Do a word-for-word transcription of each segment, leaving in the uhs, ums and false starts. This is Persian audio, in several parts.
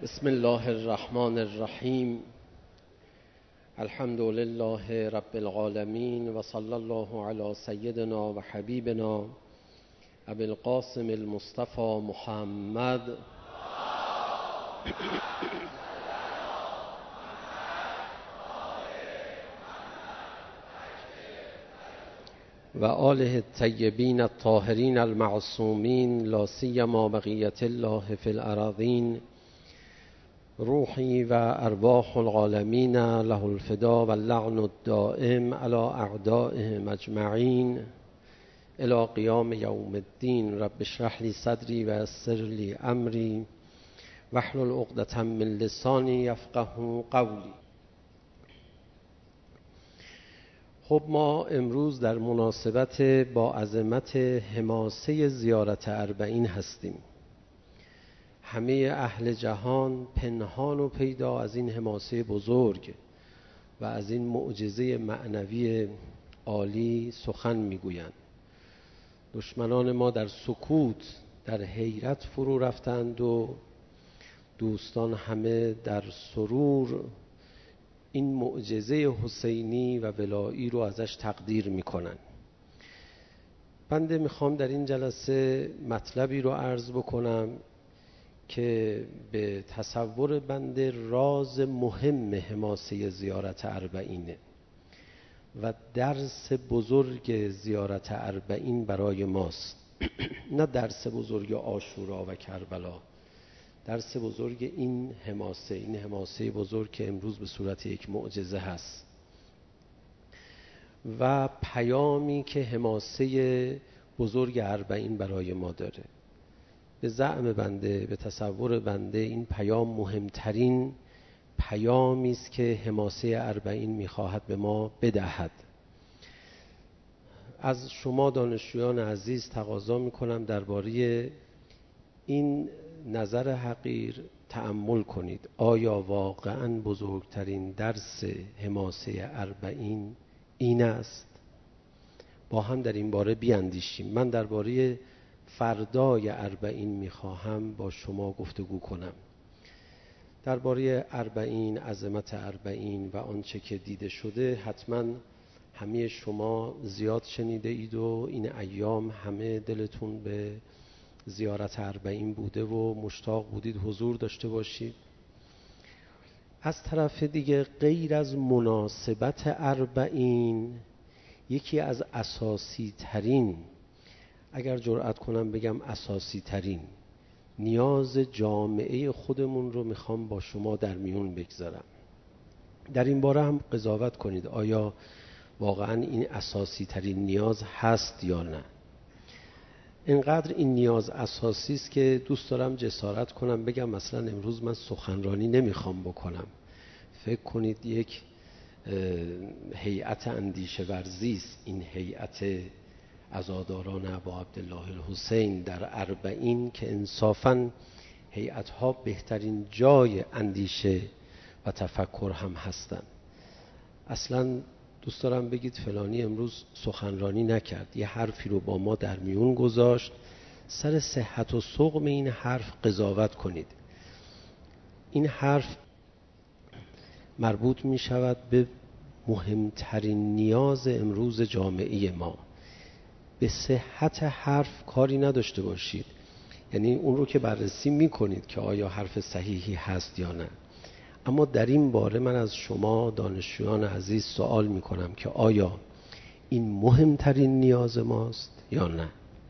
بسم الله الرحمن الرحیم. الحمد لله رب العالمین و صلی الله علی سیدنا و حبیبنا ابی القاسم المصطفى محمد و آله الطیبین الطاهرین المعصومین لا سیما بقیة الله فی الأراضین. روحی و ارواح العالمین له الفدا و اللعن الدائم علی اعدائهم اجمعین الی قیام یوم الدین. رب اشرح لی صدری و یسر لی امری واحلل عقدة من لسانی یفقهوا قولی. خب ما امروز در مناسبت با عظمت حماسه زیارت اربعین هستیم. همه اهل جهان پنهان و پیدا از این حماسه بزرگ و از این معجزه معنوی عالی سخن میگویند. دشمنان ما در سکوت در حیرت فرو رفتند و دوستان همه در سرور این معجزه حسینی و ولایی رو ازش تقدیر میکنن. بنده میخوام در این جلسه مطلبی رو عرض بکنم که به تصور بنده راز مهم حماسه زیارت اربعینه و درس بزرگ زیارت اربعین برای ماست. نه درس بزرگ عاشورا و کربلا، درس بزرگ این حماسه، این حماسه بزرگ که امروز به صورت یک معجزه هست و پیامی که حماسه بزرگ اربعین برای ما داره. به زعم بنده، به تصور بنده، این پیام مهمترین پیامی است که حماسه اربعین میخواهد به ما بدهد. از شما دانشجویان عزیز تقاضا میکنم درباره این نظر حقیر تأمل کنید. آیا واقعاً بزرگترین درس حماسه اربعین این است؟ با هم در این باره بیاندیشیم. من درباره فردای اربعین میخواهم با شما گفتگو کنم. درباره اربعین، عظمت اربعین و آنچه که دیده شده حتما همه شما زیاد شنیده اید و این ایام همه دلتون به زیارت اربعین بوده و مشتاق بودید حضور داشته باشید. از طرف دیگه غیر از مناسبت اربعین، یکی از اساسی ترین، اگر جرأت کنم بگم اساسی ترین نیاز جامعه خودمون رو میخوام با شما در میون بگذارم. در این باره هم قضاوت کنید آیا واقعا این اساسی ترین نیاز هست یا نه. اینقدر این نیاز اساسی است که دوست دارم جسارت کنم بگم مثلا امروز من سخنرانی نمیخوام بکنم. فکر کنید یک هیئت اندیشه ورزی است این هیئت عزاداران ابا عبدالله الحسین در اربعین که انصافاً هیئت‌ها بهترین جای اندیشه و تفکر هم هستند. اصلاً دوست دارم بگید فلانی امروز سخنرانی نکرد، یه حرفی رو با ما در میون گذاشت، سر صحت و سقم این حرف قضاوت کنید. این حرف مربوط می شود به مهمترین نیاز امروز جامعه ما. به صحت حرف کاری نداشته باشید، یعنی اون رو که بررسی می کنید که آیا حرف صحیحی هست یا نه، اما در این باره من از شما دانشجویان عزیز سوال می کنم که آیا این مهمترین نیاز ماست یا نه.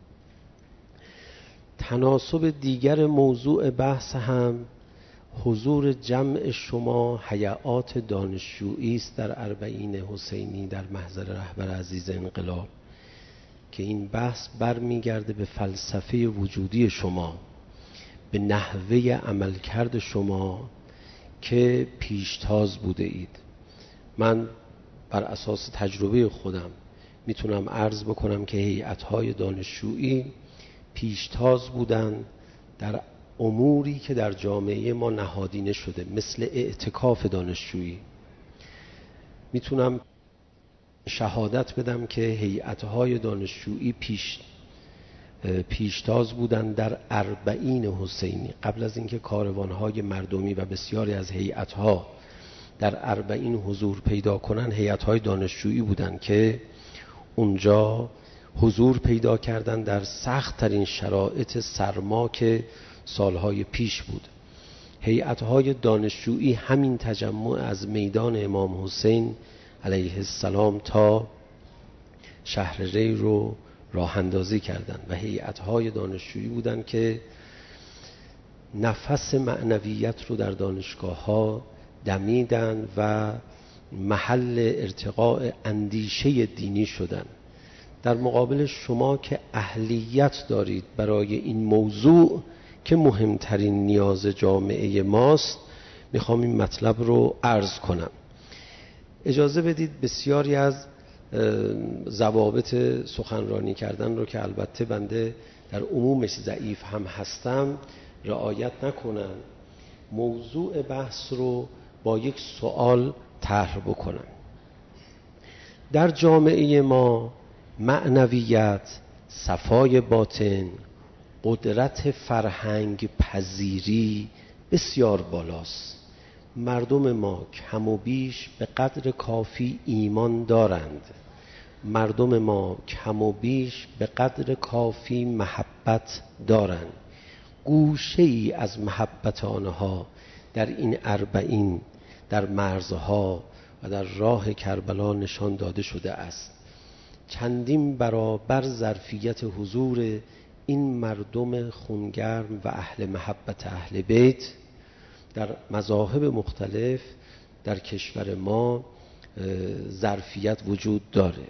تناسب دیگر موضوع بحث هم حضور جمع شما هیئات دانشجویی است در اربعین حسینی در محضر رهبر عزیز انقلاب که این بحث برمیگرده به فلسفه وجودی شما، به نحوه عملکرد شما که پیشتاز بوده اید. من بر اساس تجربه خودم میتونم عرض بکنم که هیئت‌های دانشجویی پیشتاز بودن در اموری که در جامعه ما نهادینه شده، مثل اعتکاف دانشجویی. میتونم شهادت بدم که هیئت‌های دانشجویی پیش پیشتاز بودند در اربعین حسینی. قبل از اینکه کاروانهای مردمی و بسیاری از هیئت‌ها در اربعین حضور پیدا کنن، هیئت‌های دانشجویی بودند که اونجا حضور پیدا کردن در سخت ترین شرایط سرما که سالهای پیش بود. هیئت‌های دانشجویی همین تجمع از میدان امام حسین علیه السلام تا شهر ری رو راه اندازی کردند و هیئت‌های دانشجویی بودند که نفس معنویت رو در دانشگاه‌ها دمیدن و محل ارتقاء اندیشه دینی شدن. در مقابل شما که اهلیت دارید برای این موضوع که مهمترین نیاز جامعه ماست، میخوام این مطلب رو عرض کنم. اجازه بدید بسیاری از ضوابط سخنرانی کردن رو که البته بنده در عمومش ضعیف هم هستم رعایت نکنم، موضوع بحث رو با یک سوال طرح بکنم. در جامعه ما معنویت، صفای باطن، قدرت فرهنگ پذیری بسیار بالاست. مردم ما کم و بیش به قدر کافی ایمان دارند. مردم ما کم و بیش به قدر کافی محبت دارند. گوشه ای از محبت آنها در این اربعین، در مرزها و در راه کربلا نشان داده شده است. چندین برابر ظرفیت حضور این مردم خونگرم و اهل محبت اهل بیت در مذاهب مختلف در کشور ما ظرفیت وجود داره.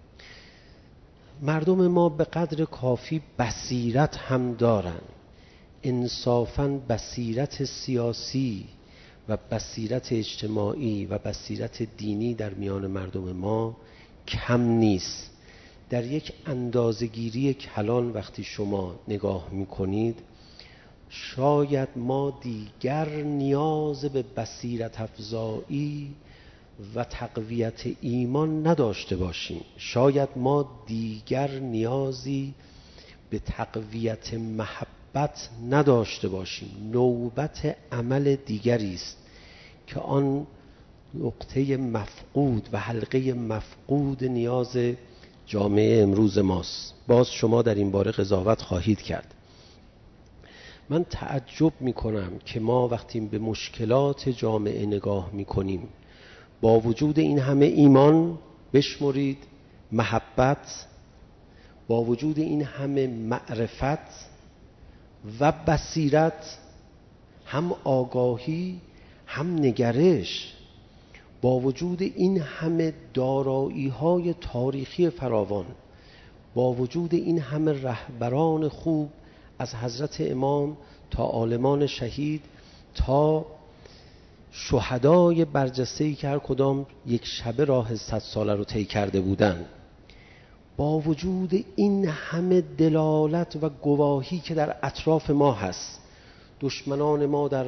مردم ما به قدر کافی بصیرت هم دارن. انصافاً بصیرت سیاسی و بصیرت اجتماعی و بصیرت دینی در میان مردم ما کم نیست. در یک اندازه‌گیری کلان وقتی شما نگاه می‌کنید، شاید ما دیگر نیاز به بصیرت افزایی و تقویت ایمان نداشته باشیم. شاید ما دیگر نیازی به تقویت محبت نداشته باشیم. نوبت عمل دیگری است که آن نقطه مفقود و حلقه مفقود نیاز جامعه امروز ماست. باز شما در این باره قضاوت خواهید کرد. من تعجب میکنم که ما وقتی به مشکلات جامعه نگاه میکنیم، با وجود این همه ایمان بشمرید، محبت، با وجود این همه معرفت و بصیرت، هم آگاهی هم نگرش، با وجود این همه دارایی های تاریخی فراوان، با وجود این همه رهبران خوب از حضرت امام تا عالمان شهید تا شهدای برجسته‌ای که هر کدام یک شبه راه صد ساله رو طی کرده بودند، با وجود این همه دلالت و گواهی که در اطراف ما هست، دشمنان ما در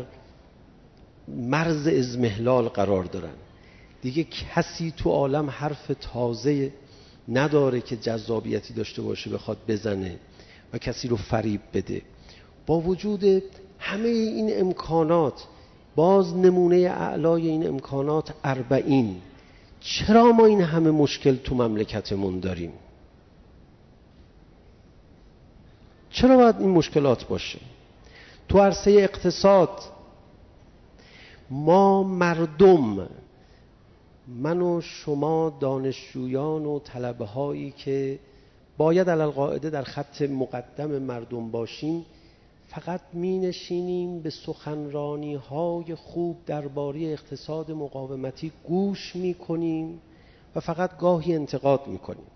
مرز اضمحلال قرار دارن. دیگه کسی تو عالم حرف تازه نداره که جذابیتی داشته باشه بخواد بزنه و کسی رو فریب بده. با وجود همه این امکانات، باز نمونه اعلای این امکانات اربعین، چرا ما این همه مشکل تو مملکتمون داریم؟ چرا باید این مشکلات باشه؟ تو عرصه اقتصاد ما مردم، من و شما دانشجویان و طلبه هایی که باید علی القاعده در خط مقدم مردم باشیم، فقط می نشینیم به سخنرانی های خوب درباره اقتصاد مقاومتی گوش می کنیم و فقط گاهی انتقاد می کنیم.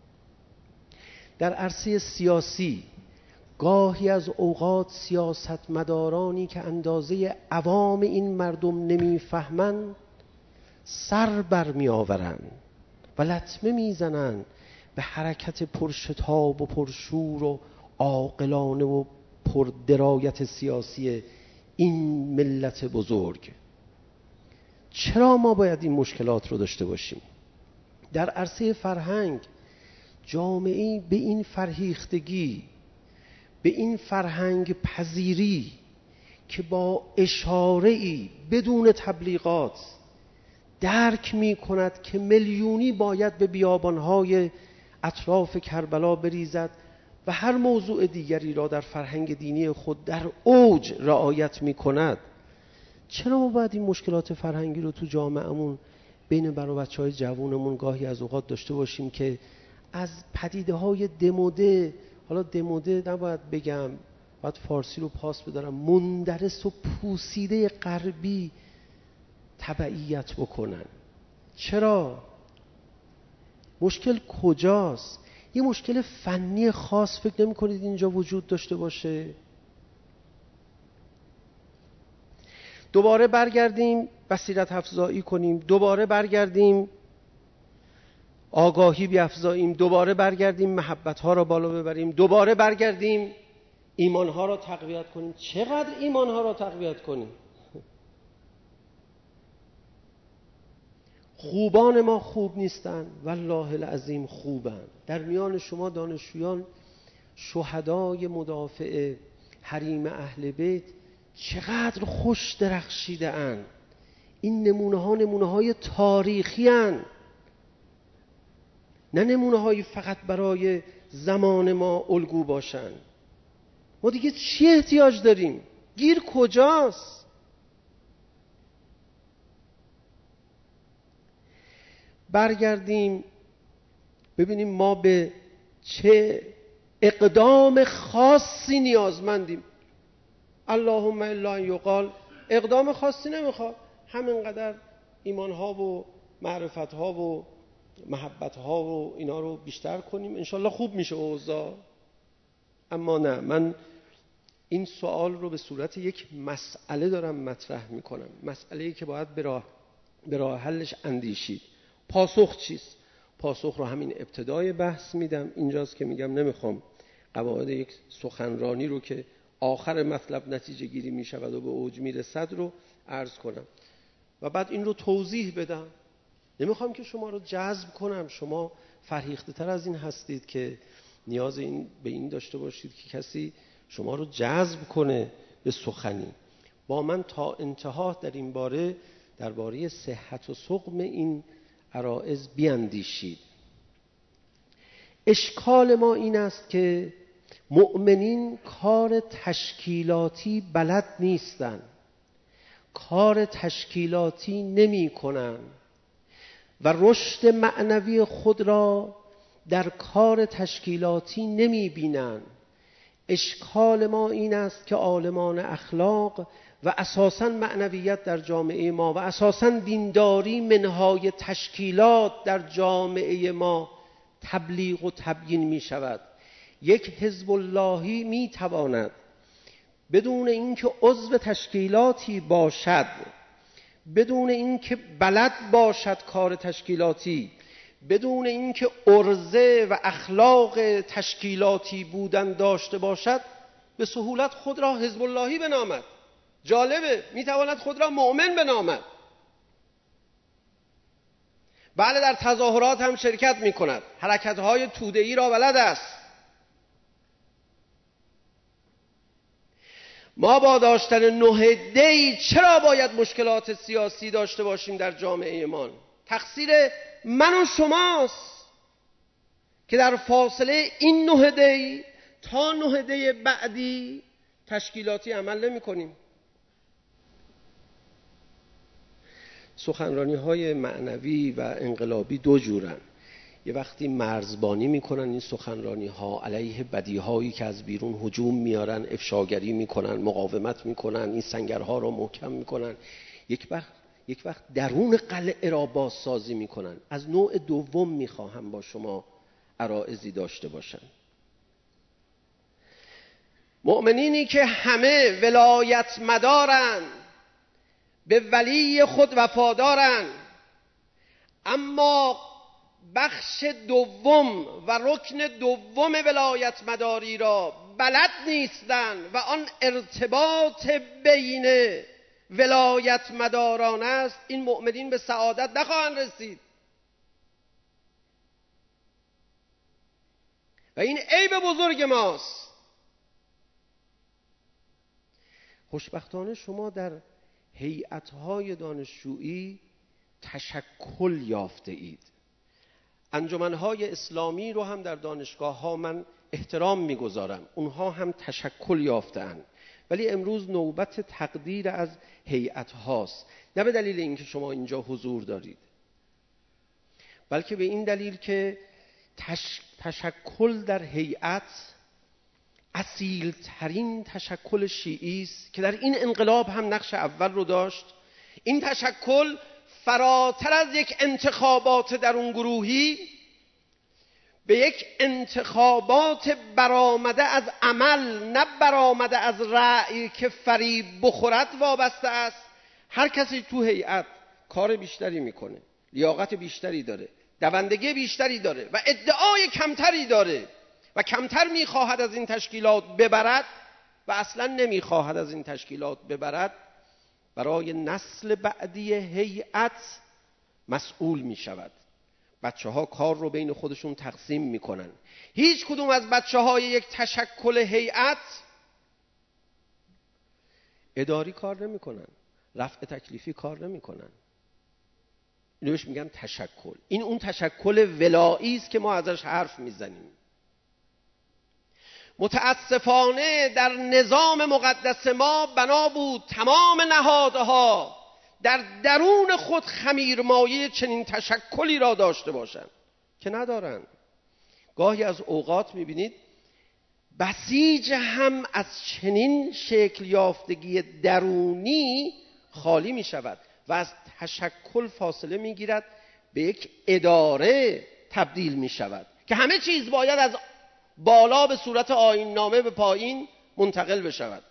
در عرصه سیاسی گاهی از اوقات سیاستمدارانی که اندازه عوام این مردم نمی فهمن سر بر می آورن و لطمه می زنن به حرکت پرشتاب و پرشور و عاقلانه و پردرایت سیاسی این ملت بزرگ. چرا ما باید این مشکلات رو داشته باشیم؟ در عرصه فرهنگ جامعه به این فرهیختگی به این فرهنگ پذیری که با اشاره‌ای بدون تبلیغات درک می کند که میلیونی باید به بیابانهای اطراف کربلا بریزد و هر موضوع دیگری را در فرهنگ دینی خود در اوج رعایت می کند، چرا ما باید این مشکلات فرهنگی رو تو جامعهمون بین برای بچه های جوونمون گاهی از اوقات داشته باشیم که از پدیده های دموده، حالا دموده نباید بگم، باید فارسی رو پاس بدارم، مندرس و پوسیده غربی تبعیت بکنن؟ چرا؟ مشکل کجاست؟ یه مشکل فنی خاص فکر نمی کنید اینجا وجود داشته باشه؟ دوباره برگردیم بصیرت افزایی کنیم، دوباره برگردیم آگاهی بیافزاییم، دوباره برگردیم محبت ها را بالا ببریم، دوباره برگردیم ایمان ها را تقویت کنیم. چقدر ایمان ها را تقویت کنیم؟ خوبان ما خوب نیستن، والله العظیم خوبن. در میان شما دانشجویان شهدای مدافع حریم اهل بیت چقدر خوش درخشیده اند. این نمونه ها نمونه های تاریخی اند، نه نمونه های فقط برای زمان ما الگو باشن. ما دیگه چی احتیاج داریم؟ گیر کجاست؟ برگردیم ببینیم ما به چه اقدام خاصی نیازمندیم. اللهم الا ان یقال، اقدام خاصی نمیخواد، همینقدر ایمان ها و معرفت ها و محبت ها و اینا رو بیشتر کنیم انشالله خوب میشه اوضاع. اما نه، من این سوال رو به صورت یک مسئله دارم مطرح میکنم، مسئله‌ای که باید به راه به راه حلش اندیشید. پاسخ چیست؟ پاسخ رو همین ابتدای بحث میدم. اینجاست که میگم نمیخوام قواعد یک سخنرانی رو که آخر مطلب نتیجه گیری میشود و به اوج میرسد رو عرض کنم و بعد این رو توضیح بدم. نمیخوام که شما رو جذب کنم، شما فرهیخته تر از این هستید که نیاز این به این داشته باشید که کسی شما رو جذب کنه به سخنی. با من تا انتها در این باره درباره صحت و سقم این عرائض بیاندیشید. اشکال ما این است که مؤمنین کار تشکیلاتی بلد نیستن، کار تشکیلاتی نمی کنن و رشد معنوی خود را در کار تشکیلاتی نمی بینن. اشکال ما این است که عالمان اخلاق و اساساً معنویت در جامعه ما و اساساً دینداری منهای تشکیلات در جامعه ما تبلیغ و تبیین می شود. یک حزب اللهی می تواند بدون اینکه عضو تشکیلاتی باشد، بدون اینکه بلد باشد کار تشکیلاتی، بدون اینکه عرضه و اخلاق تشکیلاتی بودن داشته باشد، به سهولت خود را حزب اللهی بنامد. جالبه، میتواند خود را مؤمن بنامد. بله، در تظاهرات هم شرکت میکند، حرکت‌های توده‌ای را بلد است. ما با داشتن نه دی چرا باید مشکلات سیاسی داشته باشیم در جامعه ما؟ تقصیر من و شماست که در فاصله این نه دی تا نه دی بعدی تشکیلاتی عمل نمی کنیم. سخنرانی های معنوی و انقلابی دو جورن. یه وقتی مرزبانی میکنن این سخنرانی ها علیه بدی هایی که از بیرون هجوم میارن، افشاگری میکنن، مقاومت میکنن، این سنگرها را محکم میکنن. یک وقت یک وقت درون قلعه را بازسازی میکنن. از نوع دوم میخواهم با شما عرائضی داشته باشن. مؤمنینی که همه ولایت مدارن، به ولی خود وفادارن، اما بخش دوم و رکن دوم ولایت مداری را بلد نیستن و آن ارتباط بین ولایت مداران است، این مؤمنین به سعادت نخواهند رسید و این عیب بزرگ ماست. خوشبختانه شما در هیئت‌های دانشجویی تشکل یافته اید. انجمن‌های اسلامی رو هم در دانشگاه‌ها من احترام می‌گذارم، اونها هم تشکل یافته‌اند، ولی امروز نوبت تقدیر از هیئت‌هاست، نه به دلیل اینکه شما اینجا حضور دارید، بلکه به این دلیل که تش... تشکل در هیئت اصیل ترین تشکل شیعی است که در این انقلاب هم نقش اول رو داشت. این تشکل فراتر از یک انتخابات درون گروهی به یک انتخابات برآمده از عمل، نه برآمده از رأی که فریب بخورد وابسته است. هر کسی تو هیئت کار بیشتری میکنه، لیاقت بیشتری داره، دوندگی بیشتری داره و ادعای کمتری داره و کمتر میخواهد از این تشکیلات ببرد و اصلا نمیخواهد از این تشکیلات ببرد، برای نسل بعدی هیئت مسئول میشود. بچه ها کار رو بین خودشون تقسیم میکنن. هیچ کدوم از بچه های یک تشکل هیئت اداری کار نمیکنن، رفع تکلیفی کار نمیکنن. اینو بهش میگن تشکل. این اون تشکل ولایی است که ما ازش حرف میزنیم. متاسفانه در نظام مقدس ما بنا بود تمام نهادها در درون خود خمیرمایه چنین تشکلی را داشته باشند که ندارند. گاهی از اوقات میبینید بسیج هم از چنین شکل یافتگی درونی خالی میشود و از تشکل فاصله میگیرد، به یک اداره تبدیل میشود که همه چیز باید از بالا به صورت آیین نامه به پایین منتقل بشود.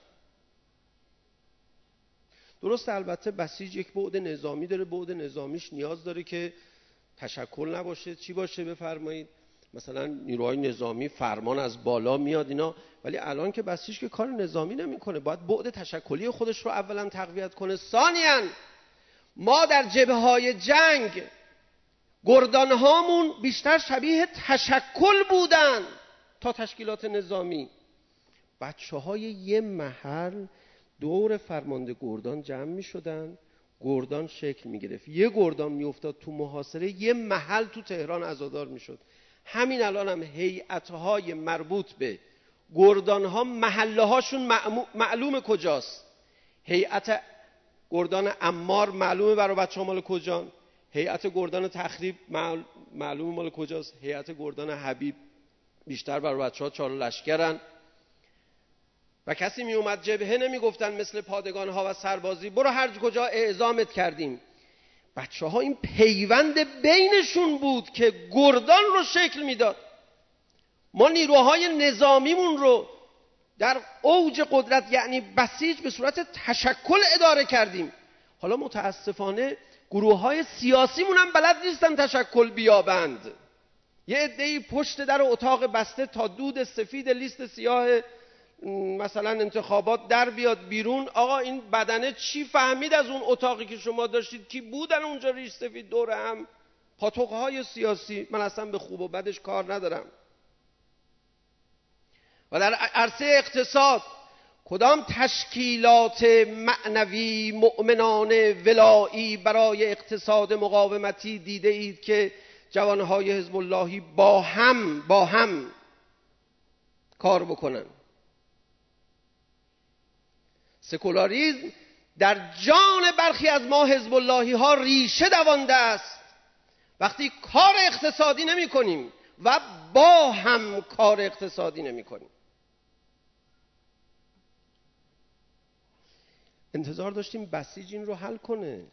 درست، البته بسیج یک بعد نظامی داره، بعد نظامیش نیاز داره که تشکل نباشه. چی باشه بفرمایید؟ مثلا نیروهای نظامی فرمان از بالا میاد اینا، ولی الان که بسیج که کار نظامی نمیکنه، باید بعد تشکلی خودش رو اولا تقویت کنه. ثانیاً ما در جبهه‌های جنگ گردانهامون بیشتر شبیه تشکل بودن تا تشکیلات نظامی. بچه های یه محل دور فرمانده گردان جمع می شدن، گردان شکل می گرفت، یه گردان می افتاد تو محاصره، یه محل تو تهران عزادار می شد. همین الان هم هیئت‌های مربوط به گردانها محله هاشون معلوم کجاست. هیئت گردان عمار معلومه برای بچه ها مال کجان، هیئت گردان تخریب معلومه مال کجاست، هیئت گردان حبیب بیشتر برای بچه ها چار لشکرن و کسی می اومد جبهه نمی گفتن مثل پادگان ها و سربازی برو هر کجا اعزامت کردیم. بچه ها این پیوند بینشون بود که گردان رو شکل میداد. ما نیروهای نظامیمون رو در اوج قدرت یعنی بسیج به صورت تشکل اداره کردیم. حالا متاسفانه گروه های سیاسیمون هم بلد نیستن تشکل بیابند. یه عده‌ای پشت در اتاق بسته تا دود سفید لیست سیاه مثلا انتخابات در بیاد بیرون. آقا این بدنه چی فهمید از اون اتاقی که شما داشتید؟ کی بودن اونجا ریش سفید دور هم؟ پاتوقهای سیاسی. من اصلا به خوب و بدش کار ندارم. و در عرصه اقتصاد کدام تشکیلات معنوی مؤمنانه ولایی برای اقتصاد مقاومتی دیده اید که جوانهای حزب اللهی با هم با هم کار بکنن؟ سکولاریسم در جان برخی از ما حزب اللهی ها ریشه دوانده است. وقتی کار اقتصادی نمی کنیم و با هم کار اقتصادی نمی کنیم. انتظار داشتیم بسیج این رو حل کنه.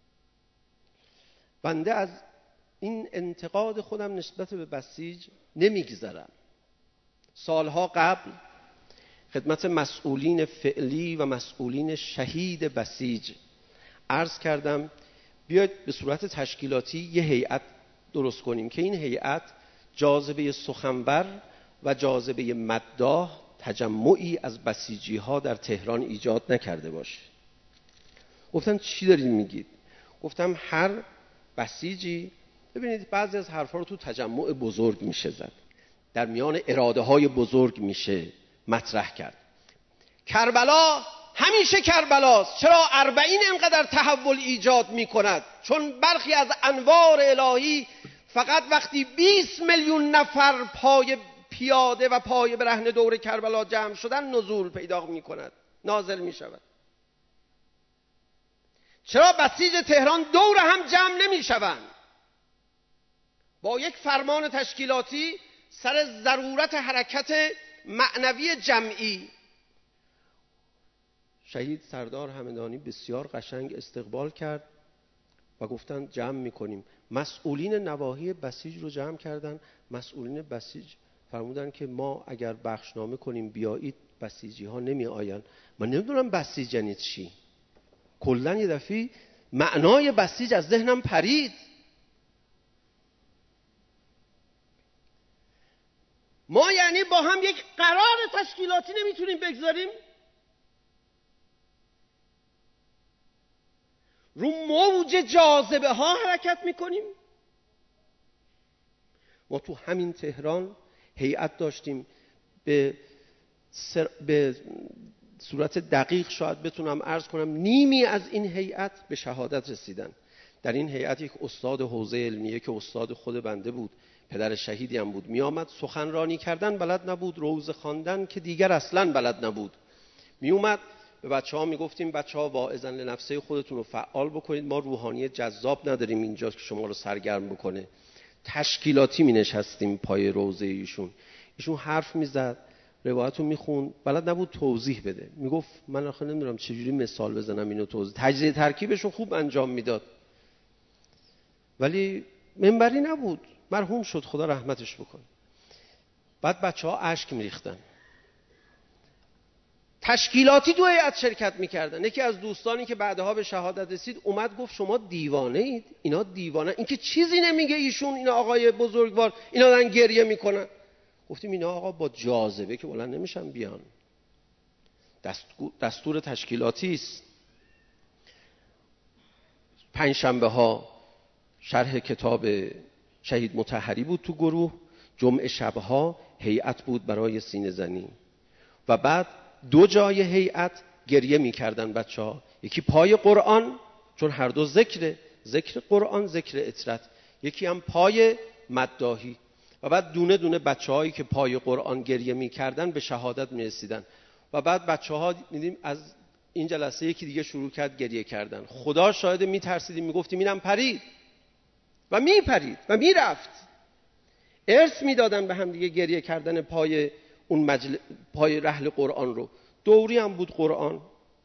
بنده از این انتقاد خودم نسبت به بسیج نمیگذرم. سالها قبل خدمت مسئولین فعلی و مسئولین شهید بسیج عرض کردم بیاید به صورت تشکیلاتی یه هیئت درست کنیم که این هیئت جاذبه سخنور و جاذبه مداح تجمعی از بسیجی ها در تهران ایجاد نکرده باشه. گفتم چی دارید میگید؟ گفتم هر بسیجی، ببینید بعضی از حرفا رو تو تجمع بزرگ میشه زد، در میان اراده های بزرگ میشه مطرح کرد. کربلا همیشه کربلاست. چرا اربعین اینقدر تحول ایجاد می کند؟ چون برخی از انوار الهی فقط وقتی بیست میلیون نفر پای پیاده و پای برهنه دور کربلا جمع شدن نزول پیدا می کند، نازل می شود. چرا بسیج تهران دور هم جمع نمی شوند؟ با یک فرمان تشکیلاتی سر ضرورت حرکت معنوی جمعی. شهید سردار همدانی بسیار قشنگ استقبال کرد و گفتن جمع میکنیم. مسئولین نواحی بسیج رو جمع کردن. مسئولین بسیج فرمودن که ما اگر بخشنامه کنیم بیایید بسیجی ها نمی آین. من نمیدونم بسیج یعنی چی. کلن یه دفعه معنای بسیج از ذهنم پرید. ما یعنی با هم یک قرار تشکیلاتی نمیتونیم بگذاریم؟ رو موج جاذبه ها حرکت میکنیم؟ ما تو همین تهران هیئت داشتیم، به, سر... به صورت دقیق شاید بتونم عرض کنم نیمی از این هیئت به شهادت رسیدن. در این هیئت یک استاد حوزه علمیه که استاد خود بنده بود، پدر شهیدی هم بود، می آمد سخنرانی کردن بلد نبود، روزه خواندن که دیگر اصلا بلد نبود. می اومد به بچه ها می گفتیم بچه ها واعظن لنفسه خودتون رو فعال بکنید، ما روحانی جذاب نداریم اینجا که شما رو سرگرم بکنه. تشکیلاتی می نشستیم پای روزه ایشون. ایشون حرف می زد، روایت رو می خوند، بلد نبود توضیح بده. می گفت من آخه نمیدونم چجوری مثال بزنم اینو توضیح. تجزیه ترکیبشون خوب انجام میداد ولی منبری نبود. مرحوم شد، خدا رحمتش بکنه. بعد بچه ها اشک میریختن. تشکیلاتی دو هیئت شرکت میکردن. یکی از دوستانی که بعدها به شهادت رسید اومد گفت شما دیوانه اید؟ اینا دیوانه، این که چیزی نمیگه ایشون، اینا آقای بزرگوار اینا دارن گریه میکنن. گفتیم اینا آقا با جاذبه که بلند نمیشن بیان. دستور, دستور تشکیلاتی است. پنج شنبه ها شرح کتاب شهید مطهری بود تو گروه، جمعه شبها هیئت بود برای سینه زنی و بعد دو جای هیئت گریه میکردن بچه ها. یکی پای قرآن، چون هر دو ذکر ذکر قرآن ذکر اطرت، یکی هم پای مداحی. و بعد دونه دونه بچه هایی که پای قرآن گریه میکردن به شهادت میرسیدن. و بعد بچه ها دیدیم از این جلسه یکی دیگه شروع کرد گریه کردن. خدا شاهد میترسیدیم، میگفتیم اینم پرید و میپرید و میرفت. ارث میدادن به هم دیگه گریه کردن پای اون مجل... پای رحل قرآن رو. دوری هم بود قرآن.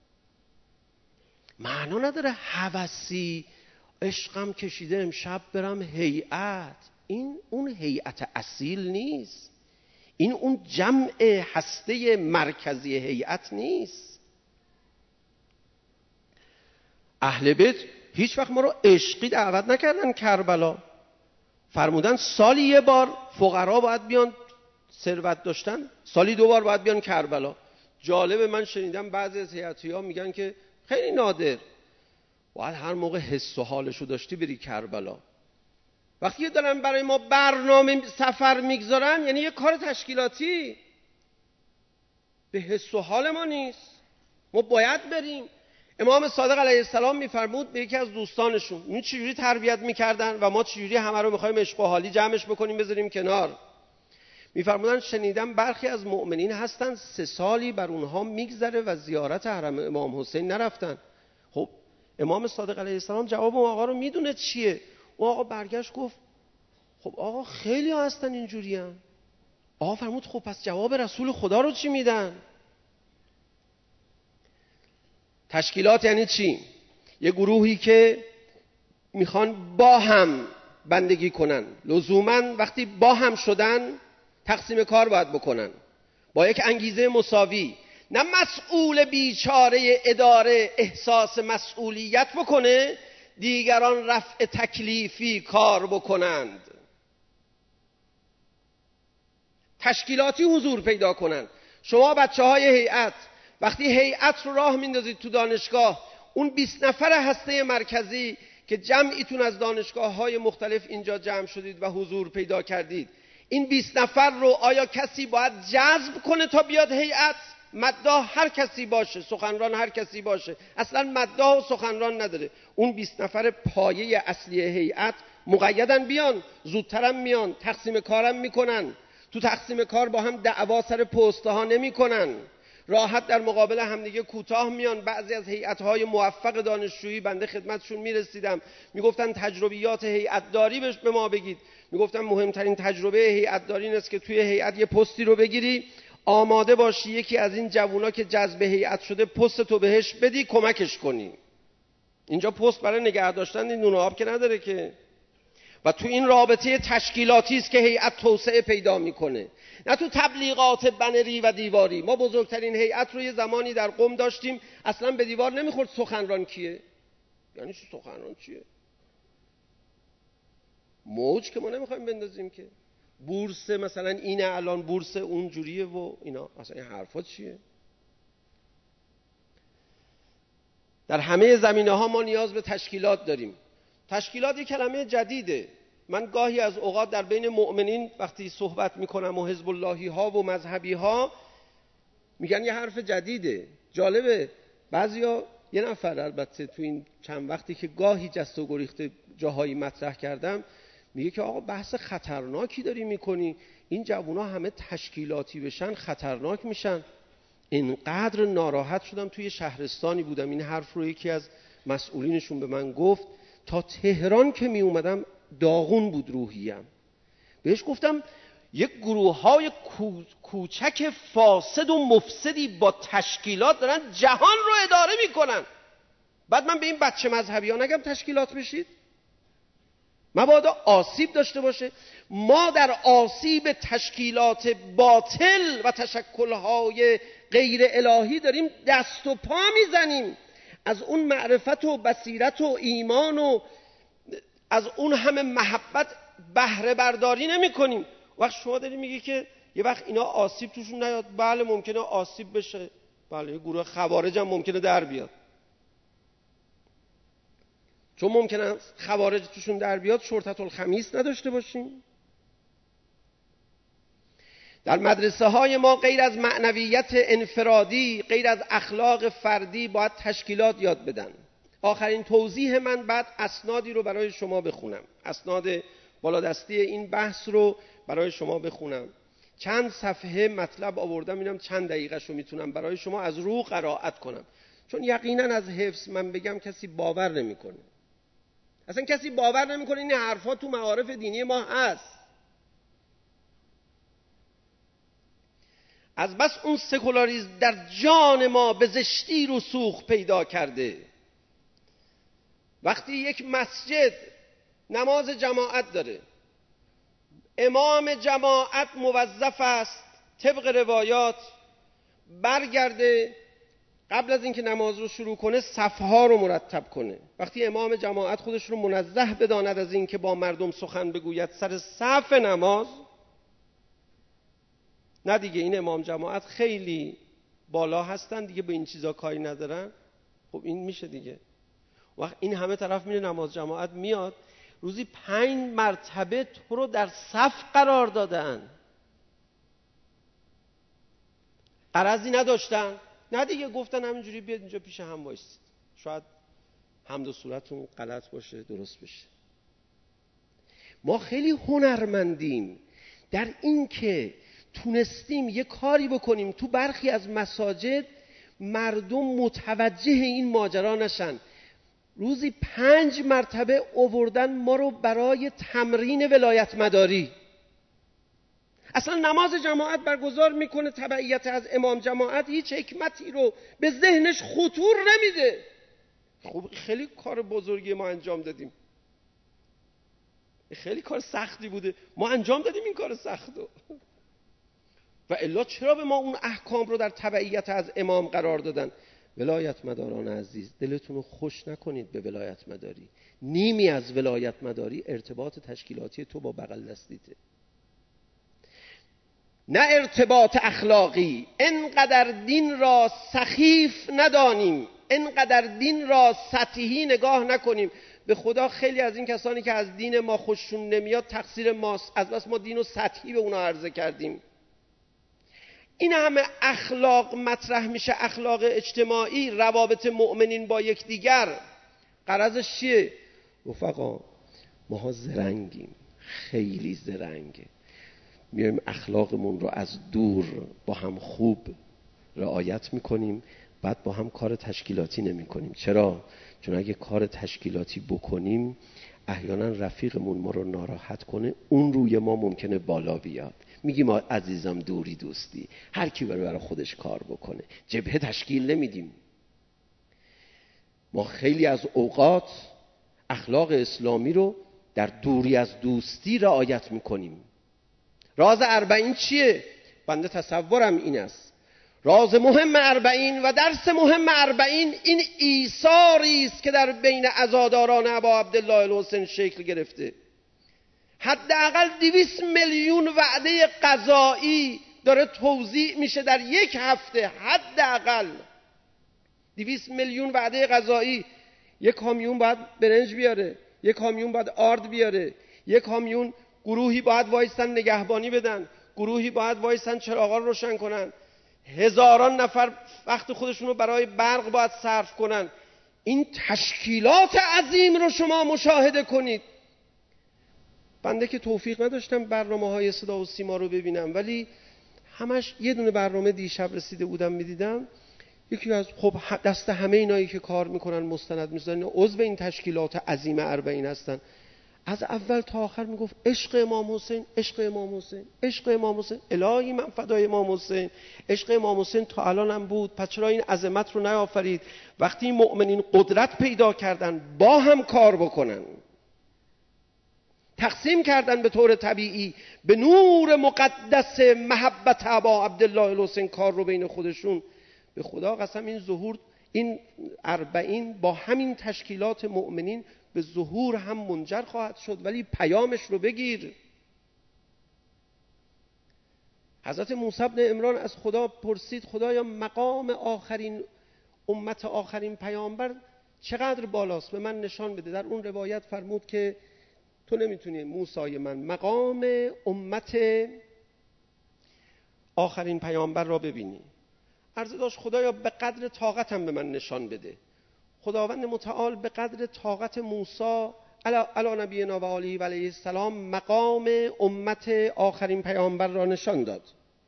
معنا نداره هوسی عشقم کشیده امشب برم هیئت. این اون هیئت اصیل نیست. این اون جمع هسته مرکزی هیئت نیست. اهل بیت هیچ وقت ما رو عشقی دعوت نکردن کربلا. فرمودن سالی یه بار فقرا باید بیان، ثروت داشتن سالی دو بار باید بیان کربلا. جالبه من شنیدم بعضی از هیئتی‌ها میگن که خیلی نادر، باید هر موقع حس و حالشو داشتی بری کربلا. وقتی دارن برای ما برنامه سفر میگذارن یعنی یه کار تشکیلاتی، به حس و حال ما نیست. ما باید بریم. امام صادق علیه السلام میفرمود به یکی از دوستانشون، این چجوری تربیت میکردن و ما چجوری همه رو میخوایم عشق و حالی جمعش بکنیم بذاریم کنار. میفرمودن شنیدم برخی از مؤمنین هستن سه سالی بر اونها میگذره و زیارت حرم امام حسین نرفتن. خب امام صادق علیه السلام جواب اون آقا رو میدونه چیه. اون آقا برگشت گفت خب آقا خیلی ها هستن اینجوری هم. آقا فرمود خب پس جواب رسول خدا رو چی میدن؟ تشکیلات یعنی چی؟ یه گروهی که میخوان با هم بندگی کنن. لزوماً وقتی با هم شدن تقسیم کار باید بکنن با یک انگیزه مساوی. نه مسئول بیچاره اداره احساس مسئولیت بکنه دیگران رفع تکلیفی کار بکنند. تشکیلاتی حضور پیدا کنند. شما بچه های هیئت وقتی هیئت رو راه میندازید تو دانشگاه، اون بیست نفر هسته مرکزی که جمعیتون از دانشگاه های مختلف اینجا جمع شدید و حضور پیدا کردید، این بیست نفر رو آیا کسی باید جذب کنه تا بیاد هیئت؟ مداح هر کسی باشه، سخنران هر کسی باشه، اصلا مداح و سخنران نداره. اون بیست نفر پایه اصلی هیئت مقیدن بیان، زودترم میان، تقسیم کارم میکنن، تو تقسیم کار با هم دعوا سر پست ها نمیکنن، راحت در مقابل همدیگه کوتاه میان. بعضی از هیئت‌های موفق دانشجویی بنده خدمتشون میرسیدم، میگفتن تجربیات هیئت‌داری به ما بگید. میگفتن مهمترین تجربه هیئت‌داری این است که توی هیئت یه پستی رو بگیری، آماده باشی یکی از این جوونا که جذب هیئت شده پست تو بهش بدی، کمکش کنی. اینجا پست برای نگه داشتن این نون آب که نداره که. و تو این رابطه تشکیلاتی است که هیئت توسعه پیدا میکنه، نه تو تبلیغات بنری و دیواری. ما بزرگترین هیئت رو یه زمانی در قم داشتیم، اصلا به دیوار نمیخورد سخنران کیه. یعنی چی سخنران چیه؟ موج که ما نمیخوایم بندازیم که. بورس مثلا اینه الان، بورس اونجوریه و اینا، اصلا این حرفا چیه؟ در همه زمینه ها ما نیاز به تشکیلات داریم. تشکیلات یک کلمه جدیده. من گاهی از اوقات در بین مؤمنین وقتی صحبت میکنم و حزب اللهی ها و مذهبی ها میگن یه حرف جدیده. جالبه بعضیا، یه نفر البته تو این چند وقتی که گاهی جست و گریخت جاهایی مطرح کردم، میگه که آقا بحث خطرناکی داری میکنی، این جوونا همه تشکیلاتی بشن خطرناک میشن. اینقدر ناراحت شدم. توی شهرستانی بودم، این حرف رو یکی از مسئولینشون به من گفت. تا تهران که می اومدم داغون بود روحیم. بهش گفتم یک گروه های کوچک فاسد و مفسدی با تشکیلات دارن جهان رو اداره میکنن. بعد من به این بچه مذهبی ها نگم تشکیلات بشید؟ مبادا آسیب داشته باشه. ما در آسیب تشکیلات باطل و تشکلهای غیر الهی داریم دست و پا میزنیم. از اون معرفت و بصیرت و ایمان و از اون همه محبت بهره برداری نمی کنیم. وقت شما داری میگی که یه وقت اینا آسیب توشون نیاد، بله ممکنه آسیب بشه، بله یه گروه خوارج هم ممکنه در بیاد. چون ممکنه خوارج توشون در بیاد شرطة الخمیس نداشته باشیم. در مدرسه های ما غیر از معنویت انفرادی، غیر از اخلاق فردی، باید تشکیلات یاد بدن. آخرین توضیح من، بعد اسنادی رو برای شما بخونم، اسناد بالادستی این بحث رو برای شما بخونم. چند صفحه مطلب آوردم، اینم چند دقیقه شو میتونم برای شما از رو قرائت کنم، چون یقینا از حفظ من بگم کسی باور نمیکنه. اصلا کسی باور نمیکنه این حرفا تو معارف دینی ما هست. از بس اون سکولاریسم در جان ما به زشتی رسوخ پیدا کرده. وقتی یک مسجد نماز جماعت داره، امام جماعت موظف است طبق روایات برگرده قبل از اینکه نماز رو شروع کنه صفها رو مرتب کنه. وقتی امام جماعت خودش رو منزه بداند از اینکه با مردم سخن بگوید سر صف نماز، نه دیگه این امام جماعت خیلی بالا هستن دیگه، به این چیزا کاری ندارن، خب این میشه دیگه. وقت این همه طرف میره نماز جماعت میاد، روزی پنج مرتبه تو رو در صف قرار دادن. غرضی نداشتن؟ نه دیگه، گفتن همینجوری بیاد اینجا پیش هم وایسید، شاید حمد و صورتون غلط باشه درست بشه. ما خیلی هنرمندیم در این که تونستیم یه کاری بکنیم تو برخی از مساجد مردم متوجه این ماجرا نشن. روزی پنج مرتبه آوردن ما رو برای تمرین ولایت مداری. اصلا نماز جماعت برگزار میکنه، تبعیت از امام جماعت هیچ حکمتی رو به ذهنش خطور نمیده. خب خیلی کار بزرگی ما انجام دادیم، خیلی کار سختی بوده، ما انجام دادیم این کار سختو. و الا چرا به ما اون احکام رو در تبعیت از امام قرار دادن؟ ولایت مداران عزیز، دلتون رو خوش نکنید به ولایت مداری. نیمی از ولایت مداری ارتباط تشکیلاتی تو با بغل دستیته، نه ارتباط اخلاقی. انقدر دین را سخیف ندانیم، انقدر دین را سطحی نگاه نکنیم. به خدا خیلی از این کسانی که از دین ما خوششون نمیاد تقصیر ماست، از بس ما دین رو سطحی به اونا عرضه کردیم. این همه اخلاق مطرح میشه، اخلاق اجتماعی، روابط مؤمنین با یکدیگر، غرضش چیه؟ رفقا ماها زرنگیم، خیلی زرنگه، میایم اخلاقمون رو از دور با هم خوب رعایت میکنیم، بعد با هم کار تشکیلاتی نمی کنیم. چرا؟ چون اگه کار تشکیلاتی بکنیم احیانا رفیقمون ما رو ناراحت کنه، اون روی ما ممکنه بالا بیاد. میگیم عزیزم دوری دوستی، هر کی بره برای خودش کار بکنه، جبهه تشکیل نمیدیم. ما خیلی از اوقات اخلاق اسلامی رو در دوری از دوستی رعایت میکنیم. راز اربعین چیه؟ بنده تصورم این است، راز مهم اربعین و درس مهم اربعین این ایثاری است که در بین عزاداران ابا عبدالله الحسین شکل گرفته. حداقل دویست میلیون وعده غذایی داره توزیع میشه در یک هفته، حداقل دویست میلیون وعده غذایی. یک کامیون باید برنج بیاره، یک کامیون باید آرد بیاره، یک کامیون گروهی باید وایسن نگهبانی بدن، گروهی باید وایسن چراغا رو روشن کنن، هزاران نفر وقت خودشون رو برای برق باید صرف کنن. این تشکیلات عظیم رو شما مشاهده کنید. بنده که توفیق نداشتم برنامه های صدا و سیما رو ببینم، ولی همش یه دونه برنامه دیشب رسیده بودم میدیدم، یکی از خب دست همه اینایی که کار میکنن مستند میذارن عضو این تشکیلات عظیم اربعین هستن، از اول تا آخر میگفت عشق امام حسین، عشق امام حسین، عشق امام حسین، الهی من فدای امام حسین. عشق امام حسین تا الان هم بود، پس چرا این عظمت رو نیافرید؟ وقتی مؤمنین قدرت پیدا کردن با هم کار بکنن، تقسیم کردن به طور طبیعی به نور مقدس محبت ابا عبدالله الحسین کار رو بین خودشون، به خدا قسم این ظهور، این اربعین با همین تشکیلات مؤمنین به ظهور هم منجر خواهد شد. ولی پیامش رو بگیر. حضرت موسی بن عمران از خدا پرسید خدایا مقام آخرین امت آخرین پیامبر چقدر بالاست، به من نشان بده. در اون روایت فرمود که تو نمیتونی موسی من مقام امت آخرین پیامبر را ببینی. عرض داشت خدایا به قدر طاقتم به من نشان بده. خداوند متعال به قدر طاقت موسی علی نبینا و آله و علیه السلام مقام امت آخرین پیامبر را نشان داد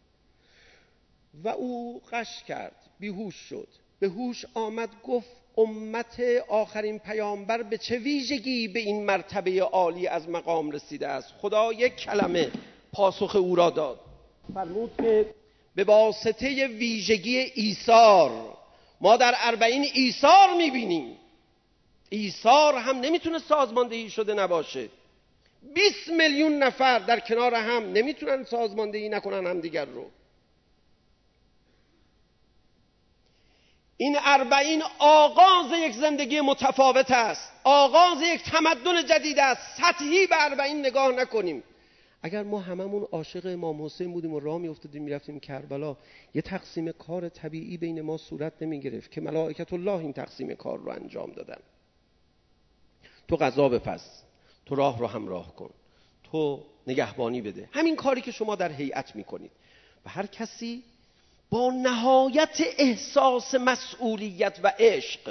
و او غش کرد، بیهوش شد. به هوش آمد گفت امت آخرین پیامبر به چه ویژگی به این مرتبه عالی از مقام رسیده است؟ خدا یک کلمه پاسخ او را داد، فرمود که به واسطه ویژگی ایثار. ما در اربعین ایثار میبینیم. ایثار هم نمیتونه سازماندهی شده نباشه. بیست میلیون نفر در کنار هم نمیتونن سازماندهی نکنن هم دیگر رو. این اربعین آغاز یک زندگی متفاوت است، آغاز یک تمدن جدید است. سطحی به اربعین نگاه نکنیم. اگر ما هممون عاشق امام حسین بودیم و راه میافتادیم میرفتیم کربلا، یه تقسیم کار طبیعی بین ما صورت نمی گرفت که ملائکت الله این تقسیم کار رو انجام دادن. تو غذا بپز، تو راه رو همراه کن، تو نگهبانی بده. همین کاری که شما در هیئت میکنید و هر کسی با نهایت احساس مسئولیت و عشق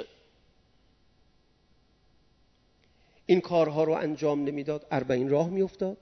این کارها رو انجام نمیداد، اربعین راه میافتاد.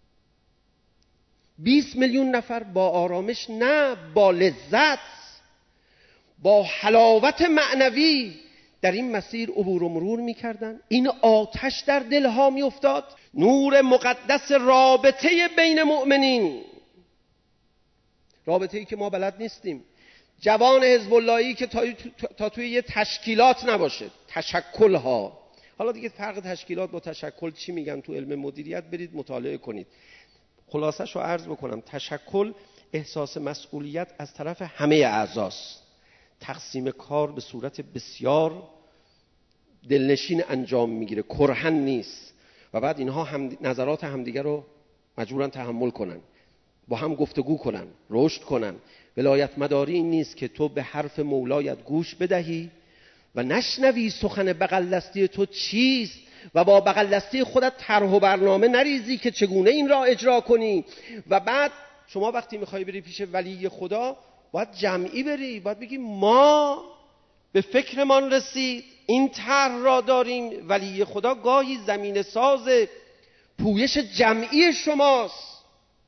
بیست میلیون نفر با آرامش، نه با لذت، با حلاوت معنوی در این مسیر عبور و مرور میکردن. این آتش در دلها میافتاد، نور مقدس رابطه بین مؤمنین، رابطه‌ای که ما بلد نیستیم. جوان حزب اللهی که تا, تا توی یه تشکیلات نباشه، تشکل‌ها. حالا دیگه فرق تشکیلات با تشکل چی میگن تو علم مدیریت برید مطالعه کنید. خلاصش رو عرض بکنم، تشکل احساس مسئولیت از طرف همه اعضاست، تقسیم کار به صورت بسیار دلنشین انجام میگیره، کرهن نیست و بعد اینها هم نظرات همدیگر رو مجبورن تحمل کنن، با هم گفتگو کنن، رشد کنن. ولایت مداری این نیست که تو به حرف مولایت گوش بدهی و نشنوی سخن بغل دستی تو چیست و با بغل دستی خودت طرح و برنامه نریزی که چگونه این را اجرا کنی و بعد شما وقتی میخوای بری پیش ولی خدا باید جمعی بری، باید بگی ما به فکرمان رسید این طرح را داریم، ولی خدا گاهی زمین ساز پویش جمعی شماست،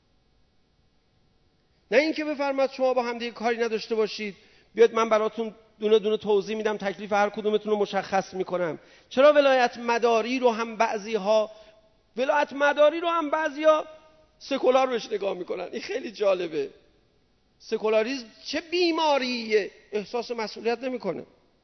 نه اینکه بفرماد شما با هم دیگه کاری نداشته باشید، بیاد من براتون دونه دونه توضیح میدم، تکلیف هر کدومتون رو مشخص میکنم. چرا ولایت مداری رو هم بعضی ها ولایت مداری رو هم بعضی ها سکولار بهش نگاه میکنن؟ این خیلی جالبه. سکولاریسم چه بیماریه، احساس مسئولیت نمیکنه.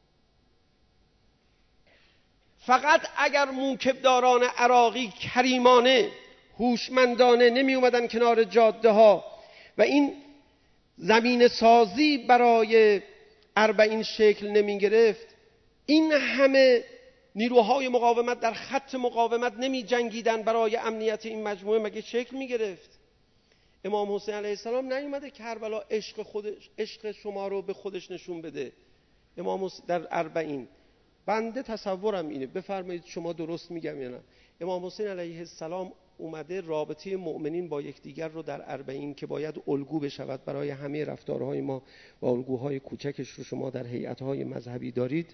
فقط اگر موکبداران عراقی کریمانه هوشمندانه نمی اومدن کنار جاده ها و این زمین سازی برای اربعین شکل نمی گرفت، این همه نیروهای مقاومت در خط مقاومت نمی جنگیدن برای امنیت این مجموعه، مگه شکل می گرفت؟ امام حسین علیه السلام نیومده کربلا عشق خودش عشق شما رو به خودش نشون بده. امام حسین در اربعین، بنده تصورم اینه، بفرمایید شما درست میگم یا نه، امام حسین علیه السلام اومده رابطه مؤمنین با یکدیگر رو در اربعین که باید الگو بشود برای همه رفتارهای ما و الگوهای کوچکش رو شما در هیئت‌های مذهبی دارید.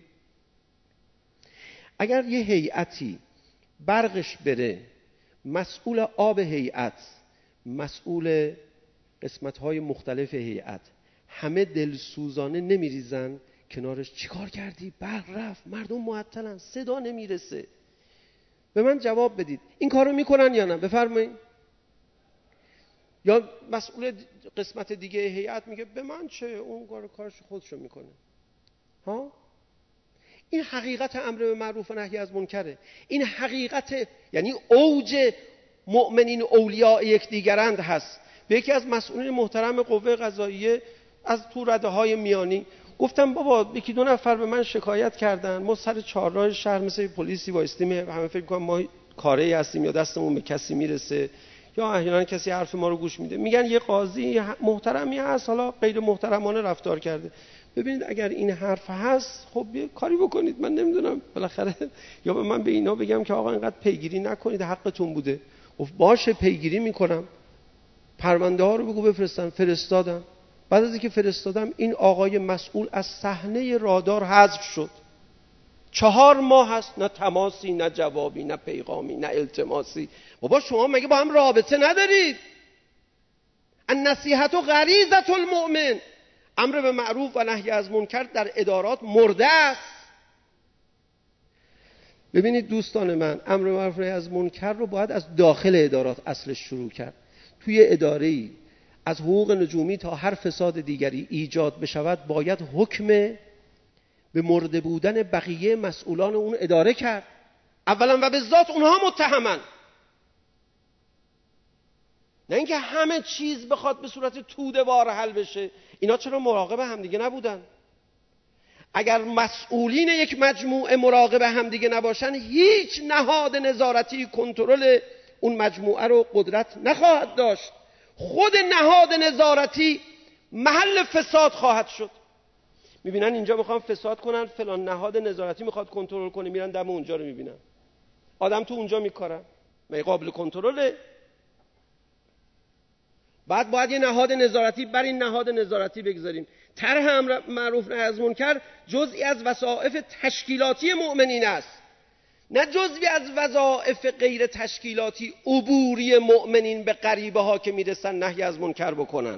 اگر یه هیئتی برقش بره، مسئول آب هیئت، مسئول قسمت‌های مختلف هیئت، همه دلسوزانه نمیریزن کنارش، چیکار کردی؟ برق رفت، مردم معطلن، صدا نمیرسه. به من جواب بدید این کارو میکنن یا نه؟ بفرمایید. یا مسئول قسمت دیگه هیئت میگه به من چه، اون کار کارش خودشو میکنه. ها، این حقیقت امر به معروف و نهی از منکره. این حقیقت، یعنی اوج مؤمنین اولیاء یکدیگرند هست. به یکی از مسئولین محترم قوه قضاییه از تو رده های میانی گفتم بابا یکی دو نفر به من شکایت کردن، ما سر چهارراه شهر مثل پلیسی وایستیم، همه فکر می‌کنن ما کاری هستیم یا دستمون به کسی میرسه یا احیانا کسی حرف ما رو گوش میده، میگن یه قاضی محترمی هست حالا غیر محترمانه رفتار کرده. ببینید اگر این حرف هست خب یه کاری بکنید، من نمیدونم بالاخره یا به من به اینا بگم که آقا اینقدر پیگیری نکنید، حقتون بوده. گفت باشه پیگیری میکنم، پرونده ها رو بگو بفرستن. فرستادم. بعد از اینکه فرستادم این آقای مسئول از صحنه رادار حذف شد. چهار ماه هست نه تماسی، نه جوابی، نه پیغامی، نه التماسی. بابا شما مگه با هم رابطه ندارید؟ النصیحت غریزة المؤمن، امر به معروف و نهی از منکر در ادارات مرده است. ببینید دوستان من، امر به معروف و نهی از منکر رو باید از داخل ادارات اصلش شروع کرد. توی اداره‌ای از حقوق نجومی تا هر فساد دیگری ایجاد بشود، باید حکم به مرده بودن بقیه مسئولان اون اداره کرد. اولا و به ذات اونها متهمن، نه اینکه همه چیز بخواد به صورت توده وار حل بشه. اینا چرا مراقب همدیگه نبودن؟ اگر مسئولین یک مجموعه مراقب همدیگه نباشن، هیچ نهاد نظارتی کنترل اون مجموعه رو قدرت نخواهد داشت. خود نهاد نظارتی محل فساد خواهد شد. میبینن اینجا میخوان فساد کنن، فلان نهاد نظارتی میخواد کنترل کنه، میرن دم اونجا رو میبینن، آدم تو اونجا میکارن، مگه قابل کنترله؟ بعد باید یه نهاد نظارتی بر این نهاد نظارتی بگذاریم. طرح امر معروف نهی از منکر جزئی از وظایف تشکیلاتی مؤمنین است، نه جزئی از وظایف غیر تشکیلاتی عبوری مؤمنین به غریبه ها که میرسن نهی از منکر بکنن.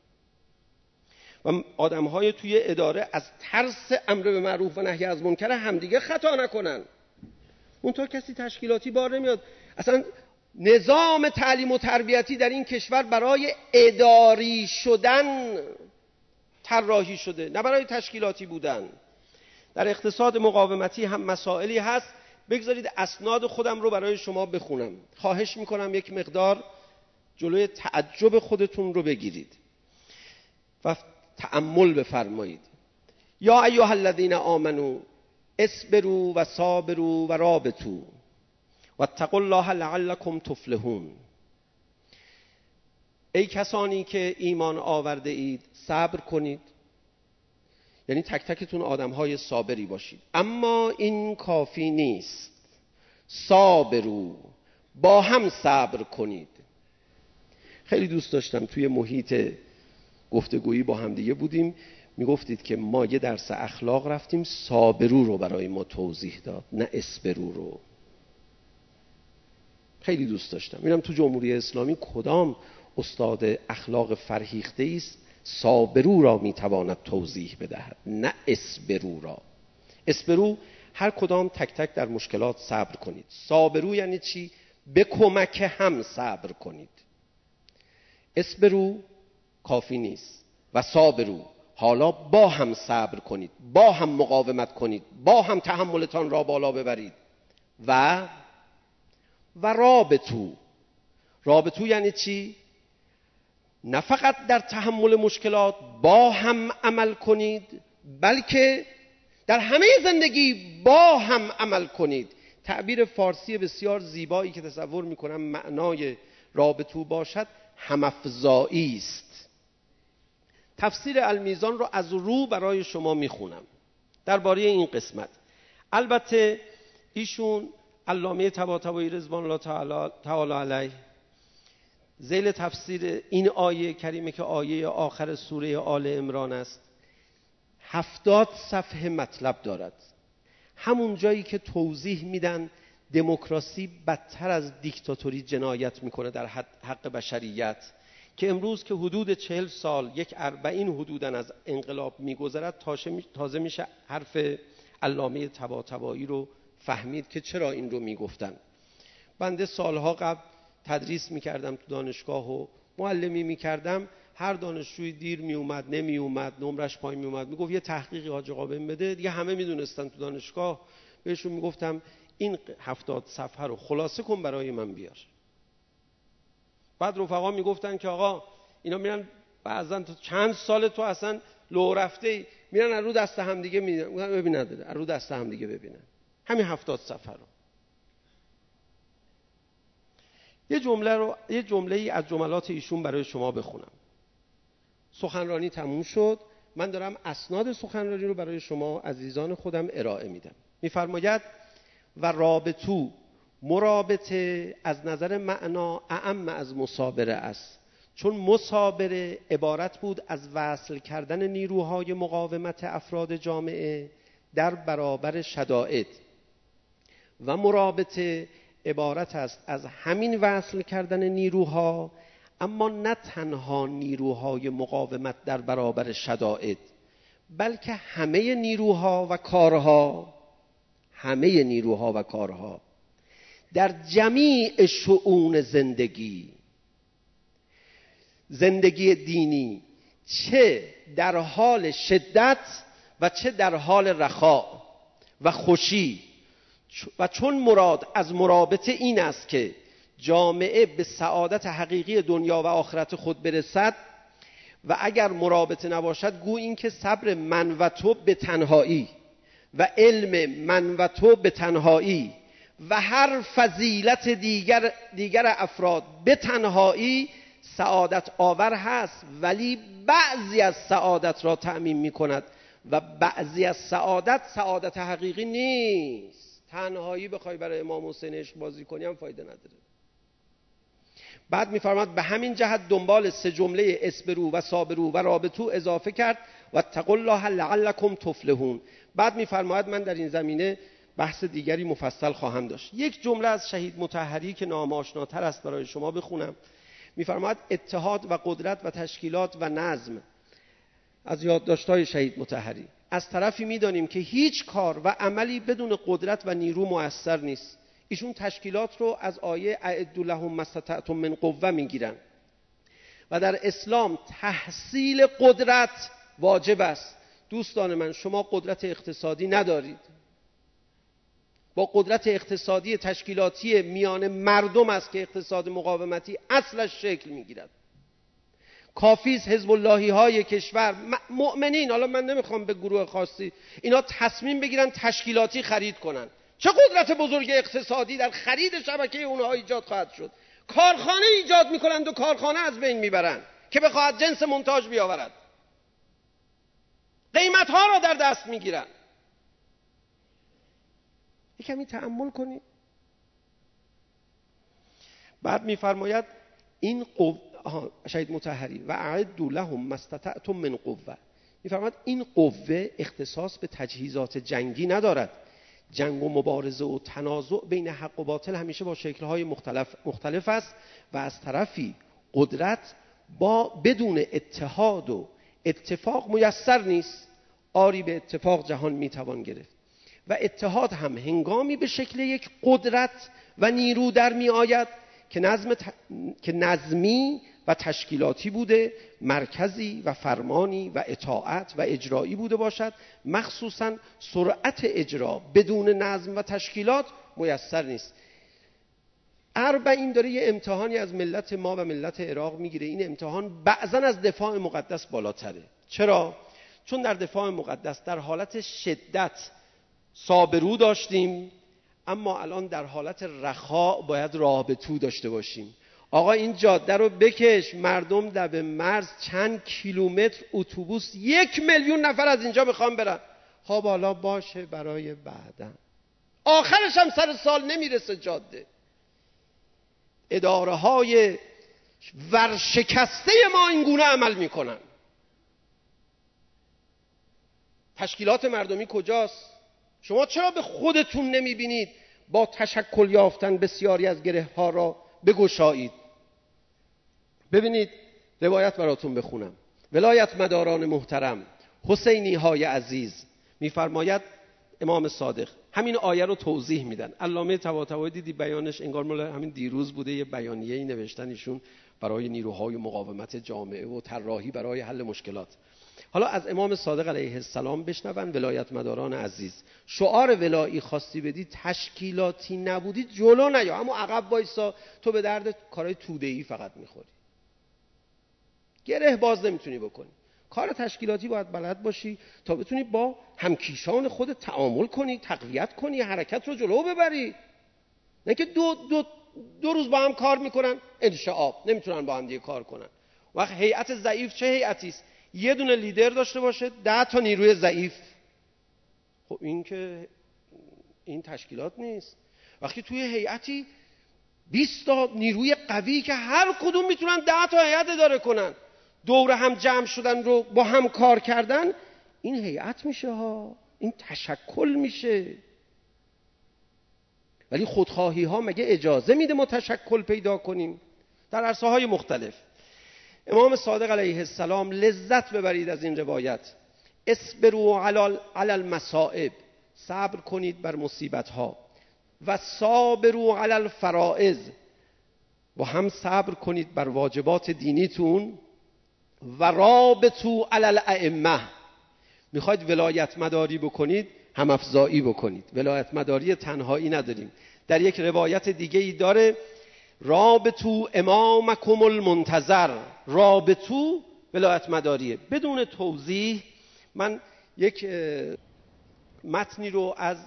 و آدم‌های توی اداره از ترس امر به معروف و نهی از منکر همدیگه خطا نکنن. اونطور کسی تشکیلاتی بار نمیاد. اصلا نظام تعلیم و تربیتی در این کشور برای اداری شدن طراحی شده، نه برای تشکیلاتی بودن. در اقتصاد مقاومتی هم مسائلی هست. بگذارید اسناد خودم رو برای شما بخونم. خواهش میکنم یک مقدار جلوی تعجب خودتون رو بگیرید و تأمل بفرمایید. یا ایها الذین آمنوا اصبروا و صابروا و رابطوا واتقوا الله لعلکم تفلحون. ای کسانی که ایمان آورده اید صبر کنید، یعنی تک تکتون آدم‌های صابری باشید. اما این کافی نیست. صابروا، با هم صبر کنید. خیلی دوست داشتم توی محیط گفتگویی با هم دیگه بودیم، میگفتید که ما یه درس اخلاق رفتیم، صابرو رو برای ما توضیح داد نه اسبرو رو. خیلی دوست داشتم. میرم تو جمهوری اسلامی کدام استاد اخلاق فرهیخته است صابرو را میتواند توضیح بدهد نه اسبرو را. اسبرو هر کدام تک تک در مشکلات صبر کنید. صابرو یعنی چی؟ به کمک هم صبر کنید. اسبرو کافی نیست و صابرو، حالا با هم صبر کنید، با هم مقاومت کنید، با هم تحملتان را بالا ببرید. و و رابطو. رابطو یعنی چی؟ نه فقط در تحمل مشکلات با هم عمل کنید، بلکه در همه زندگی با هم عمل کنید. تعبیر فارسی بسیار زیبایی که تصور میکنم معنای رابطو باشد همافزایی است. تفسیر المیزان رو از رو برای شما میخونم درباره این قسمت. البته ایشون علامه طباطبایی رضوان الله تعالی, تعالی علیه ذیل تفسیر این آیه کریمه که آیه آخر سوره آل عمران است هفتاد صفحه مطلب دارد. همون جایی که توضیح میدن دموکراسی بدتر از دیکتاتوری جنایت میکنه در حق بشریت، که امروز که حدود چهل سال یک اربعین حدودن از انقلاب میگذرد تازه میشه حرف علامه طباطبایی رو فهمید که چرا این رو میگفتن. بنده سالها قبل تدریس میکردم تو دانشگاه و معلمی میکردم، هر دانشجوی دیر میومد نمی اومد نمرش پایین میومد میگفت یه تحقیقی حاج آقا بهم بده، دیگه همه میدونستن تو دانشگاه. بهشون میگفتم این هفتاد صفحه رو خلاصه کن برای من بیار. بعد رفقا میگفتن که آقا اینا میرن بعضن تو چند سال تو اصلا لو رفته میرن از رو دست هم دیگه میبینن، ببین نداره از رو دست هم دیگه ببینن همین هفتاد صفحه رو. یه جمله رو یه جمله‌ای از جملات ایشون برای شما بخونم. سخنرانی تموم شد، من دارم اسناد سخنرانی رو برای شما عزیزان خودم ارائه میدم. میفرماید و رابطو، مرابطه از نظر معنا اعم از مصابره است، چون مصابره عبارت بود از وصل کردن نیروهای مقاومت افراد جامعه در برابر شدائد و مرابطه عبارت است از همین وصل کردن نیروها، اما نه تنها نیروهای مقاومت در برابر شدائد، بلکه همه نیروها و کارها همه نیروها و کارها در جمیع شؤون زندگی زندگی دینی، چه در حال شدت و چه در حال رخاء و خوشی. و چون مراد از مرابطه این است که جامعه به سعادت حقیقی دنیا و آخرت خود برسد، و اگر مرابطه نباشد گو این که صبر من و تو به تنهایی و علم من و تو به تنهایی و هر فضیلت دیگر دیگر افراد به تنهایی سعادت آور هست، ولی بعضی از سعادت را تأمین می کند و بعضی از سعادت سعادت حقیقی نیست. تنهایی بخوای برای امام حسین عشق بازی کنی هم فایده نداره. بعد می‌فرماید به همین جهت دنبال سه جمله اسبرو و صابرو و رابطو اضافه کرد و اتقوا الله لعلکم تفلحون. بعد می‌فرماید من در این زمینه بحث دیگری مفصل خواهم داشت. یک جمله از شهید مطهری که نام آشناتر است برای شما بخونم. می‌فرماید اتحاد و قدرت و تشکیلات و نظم، از یادداشت‌های شهید مطهری. از طرفی می‌دانیم که هیچ کار و عملی بدون قدرت و نیرو مؤثر نیست. ایشون تشکیلات رو از آیه اعدوا لهم ما استطعتم من قوه میگیرن و در اسلام تحصیل قدرت واجب است. دوستان من، شما قدرت اقتصادی ندارید، با قدرت اقتصادی تشکیلاتی میان مردم است که اقتصاد مقاومتی اصلش شکل میگیرد. کافی است حزب اللهی های کشور مؤمنین، حالا من نمیخوام به گروه خاصی، اینا تصمیم بگیرن تشکیلاتی خرید کنن، چه قدرت بزرگ اقتصادی در خرید شبکه اونها ایجاد خواهد شد. کارخانه ایجاد میکنند و کارخانه از بین میبرند که بخواهد جنس منتاج بیاورد، قیمتها را در دست میگیرند. یکمی تأمل کنید. بعد میفرماید این قو... شهید مطهری و اعدوا لهم ما استطعتم من قوه، میفرماد این قوه اختصاص به تجهیزات جنگی ندارد. جنگ و مبارزه و تنازع بین حق و باطل همیشه با شکل‌های مختلف مختلف است و از طرفی قدرت با بدون اتحاد و اتفاق میسر نیست. آری به اتفاق جهان میتوان گرفت و اتحاد هم هنگامی به شکل یک قدرت و نیرو در می آید که نظم ت... که نظمی و تشکیلاتی بوده، مرکزی و فرمانی و اطاعت و اجرایی بوده باشد. مخصوصا سرعت اجرا بدون نظم و تشکیلات میسر نیست. اربعین داره یه امتحانی از ملت ما و ملت عراق میگیره. این امتحان بعضن از دفاع مقدس بالاتره. چرا؟ چون در دفاع مقدس در حالت شدت صابرو داشتیم، اما الان در حالت رخا باید راه به تو داشته باشیم. آقا این جاده رو بکش، مردم لب مرز چند کیلومتر اتوبوس، یک میلیون نفر از اینجا میخوام برن. خب حالا باشه برای بعدن، آخرش هم سر سال نمیرسه جاده. اداره های ورشکسته ما این گونه عمل میکنن. تشکیلات مردمی کجاست؟ شما چرا به خودتون نمیبینید با تشکل یافتن بسیاری از گره ها را بگشایید؟ ببینید روایت براتون بخونم. ولایت مداران محترم، حسینی های عزیز، میفرماید امام صادق همین آیه رو توضیح میدن. علامه طباطبایی دیدی بیانش انگار مال همین دیروز بوده، یه بیانیه‌ای نوشتن ایشون برای نیروهای مقاومت جامعه و طراحی برای حل مشکلات. حالا از امام صادق علیه السلام بشنون. ولایت مداران عزیز، شعار ولایی خواستی بدی تشکیلاتی نبودی جلو نیا، اما عقب وایسا، تو به درد کارهای توده‌ای فقط میخوری، گره باز نمیتونی بکنی. کار تشکیلاتی باید بلد باشی تا بتونی با همکیشان خودت تعامل کنی، تقویت کنی، حرکت رو جلو ببری. نه که دو, دو, دو روز با هم کار میکنن انشعاب، نمیتونن با هم دیگه کار کنن. وقت هیئت ضعیف چه هیئتی است؟ یه دونه لیدر داشته باشه، ده تا نیروی ضعیف. خب این که این تشکیلات نیست. وقتی توی هیئتی بیست تا نیروی قوی که هر کدوم میتونن ده تا هیئت اداره کنن، دور هم جمع شدن رو با هم کار کردن، این هیئت میشه ها، این تشکل میشه. ولی خودخواهی ها مگه اجازه میده ما تشکل پیدا کنیم؟ در عرصه های مختلف. امام صادق علیه السلام لذت ببرید از این روایت. اصبروا علی المصائب، صبر کنید بر مصیبت ها، و صابروا علی الفرائض، و هم صبر کنید بر واجبات دینیتون، و رابطوا علی الائمه. میخواید ولایت مداری بکنید، هم افزایی بکنید. ولایت مداری تنهایی نداریم. در یک روایت دیگه ای داره رابطو امامکم المنتظر. رابطو ولایت مداریه. بدون توضیح من یک متنی رو از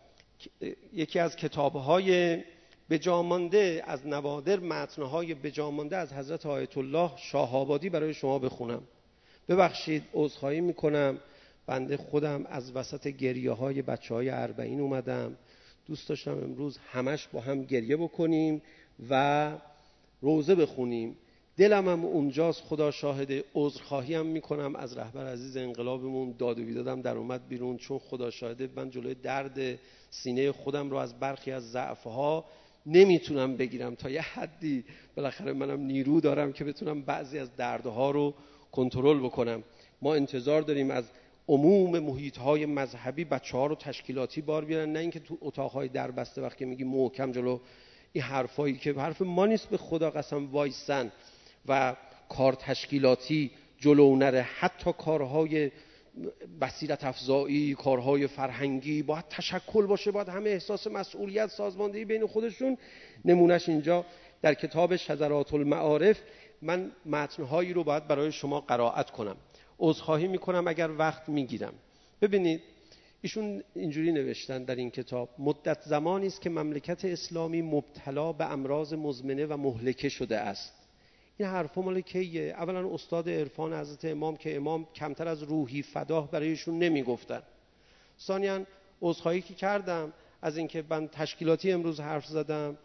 یکی از کتاب‌های بجامانده، از نوادر متن‌های بجامانده از حضرت آیت الله شاه‌آبادی برای شما بخونم. ببخشید عذرخواهی میکنم، بنده خودم از وسط گریه‌های بچه‌های اربعین اومدم. دوست داشتم امروز همش با هم گریه بکنیم و روزه بخونیم. دلم هم اونجاست، خدا شاهده. عذرخواهی هم میکنم از رهبر عزیز انقلابمون، داد و بیدادم در اومد بیرون، چون خدا شاهده من جلوی درد سینه خودم رو از برخی از ضعف‌ها نمیتونم بگیرم. تا یه حدی بالاخره منم نیرو دارم که بتونم بعضی از دردها رو کنترل بکنم. ما انتظار داریم از عموم محیط‌های مذهبی بچه‌ها رو تشکیلاتی بار بیارن، نه اینکه تو اتاق‌های دربسته وقتی میگی محکم جلو این حرفایی که حرف ما نیست، به خدا قسم وایسن و کار تشکیلاتی جلو نره. حتی کارهای بصیرت افزایی، کارهای فرهنگی باید تشکل باشه، باید همه احساس مسئولیت، سازماندهی بین خودشون. نمونهش اینجا در کتاب شذرات المعارف من متن‌هایی رو باید برای شما قرائت کنم. عذرخواهی میکنم اگر وقت میگیرم. ببینید ایشون اینجوری نوشتن در این کتاب: مدت زمانی است که مملکت اسلامی مبتلا به امراض مزمنه و مهلکه شده است. این حرفا مال کیه؟ اولا استاد عرفان حضرت امام که امام کمتر از روحی فداه برایشون نمیگفتن. ثانیاً عذرخواهی که کردم از اینکه من تشکیلاتی امروز حرف زدم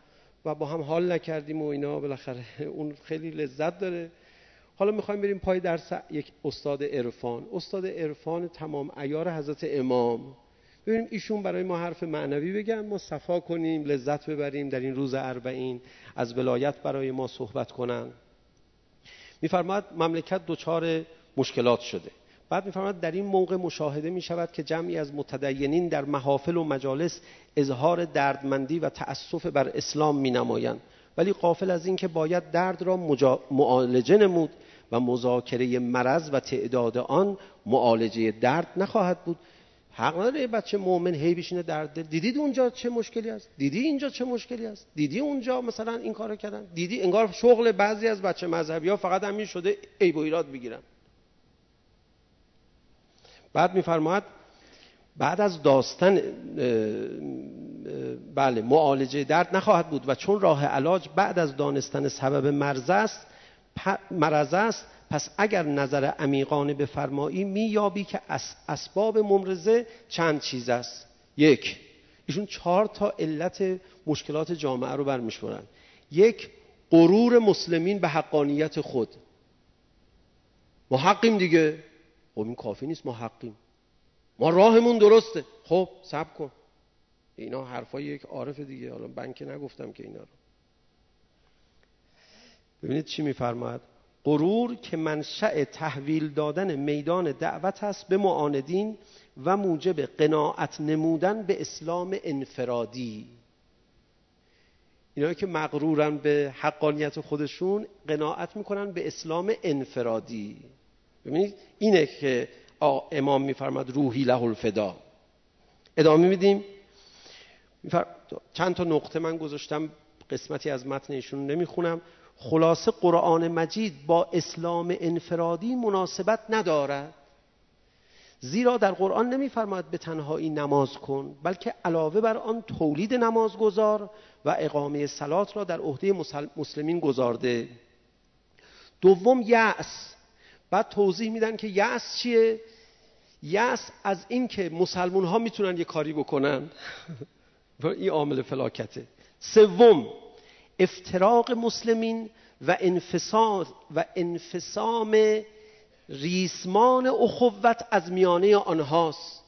و با هم حال نکردیم و اینا، بالاخره اون خیلی لذت داره. حالا میخوایم بریم پای درس یک استاد عرفان، استاد عرفان تمام عیار حضرت امام. ببینیم ایشون برای ما حرف معنوی بگن، ما صفا کنیم، لذت ببریم، در این روز اربعین از ولایت برای ما صحبت کنن. میفرماید مملکت دچار مشکلات شده. بعد میفرماید در این موقع مشاهده میشود که جمعی از متدینین در محافل و مجالس اظهار دردمندی و تأسف بر اسلام مینمایند، ولی غافل از این که باید درد را مجا... معالجه نمود و مذاکره مرض و تعداد آن معالجه درد نخواهد بود. حق نداره بچه مؤمن هی بشینه درد. دیدید اونجا چه مشکلی است؟ دیدی اینجا چه مشکلی است؟ دیدی اونجا مثلا این کارو کردن؟ دیدی؟ انگار شغل بعضی از بچه مذهبی‌ها فقط همین شده عیب و ایراد بگیرن. بعد میفرماید بعد از داستان بله معالجه درد نخواهد بود و چون راه علاج بعد از دانستن سبب مرض است مرض است پس اگر نظر عمیقانه بفرمایی میابی که اسباب ممرضه چند چیز است. یک، ایشون چهار تا علت مشکلات جامعه رو برمی‌شمارن. یک، غرور مسلمین به حقانیت خود. ما حقیم دیگه. خب این کافی نیست، ما حقیم، ما راهمون درسته. خب صبر کن، اینا حرفای یک عارف دیگه، حالا من که نگفتم که اینا رو. ببینید چی میفرماید. غرور که منشأ تحویل دادن میدان دعوت است به معاندین و موجب قناعت نمودن به اسلام انفرادی. اینا که مغرورن به حقانیت خودشون قناعت میکنن به اسلام انفرادی. ببینید اینه که امام میفرماد روحی له الفدا. ادامه میدیم. چند تا نقطه من گذاشتم، قسمتی از متن ایشون نمیخونم. خلاصه قرآن مجید با اسلام انفرادی مناسبت ندارد، زیرا در قرآن نمیفرماید به تنهایی نماز کن، بلکه علاوه بر آن تولید نماز گذار و اقامه صلات را در عهده مسلمین گذارده. دوم یأس. بعد توضیح میدن که یأس چیه؟ یأس از این که مسلمون ها میتونن یه کاری بکنن این عامل فلاکته. سوم افتراق مسلمین و انفصال و انفصام ریسمان اخوت از میانه آنهاست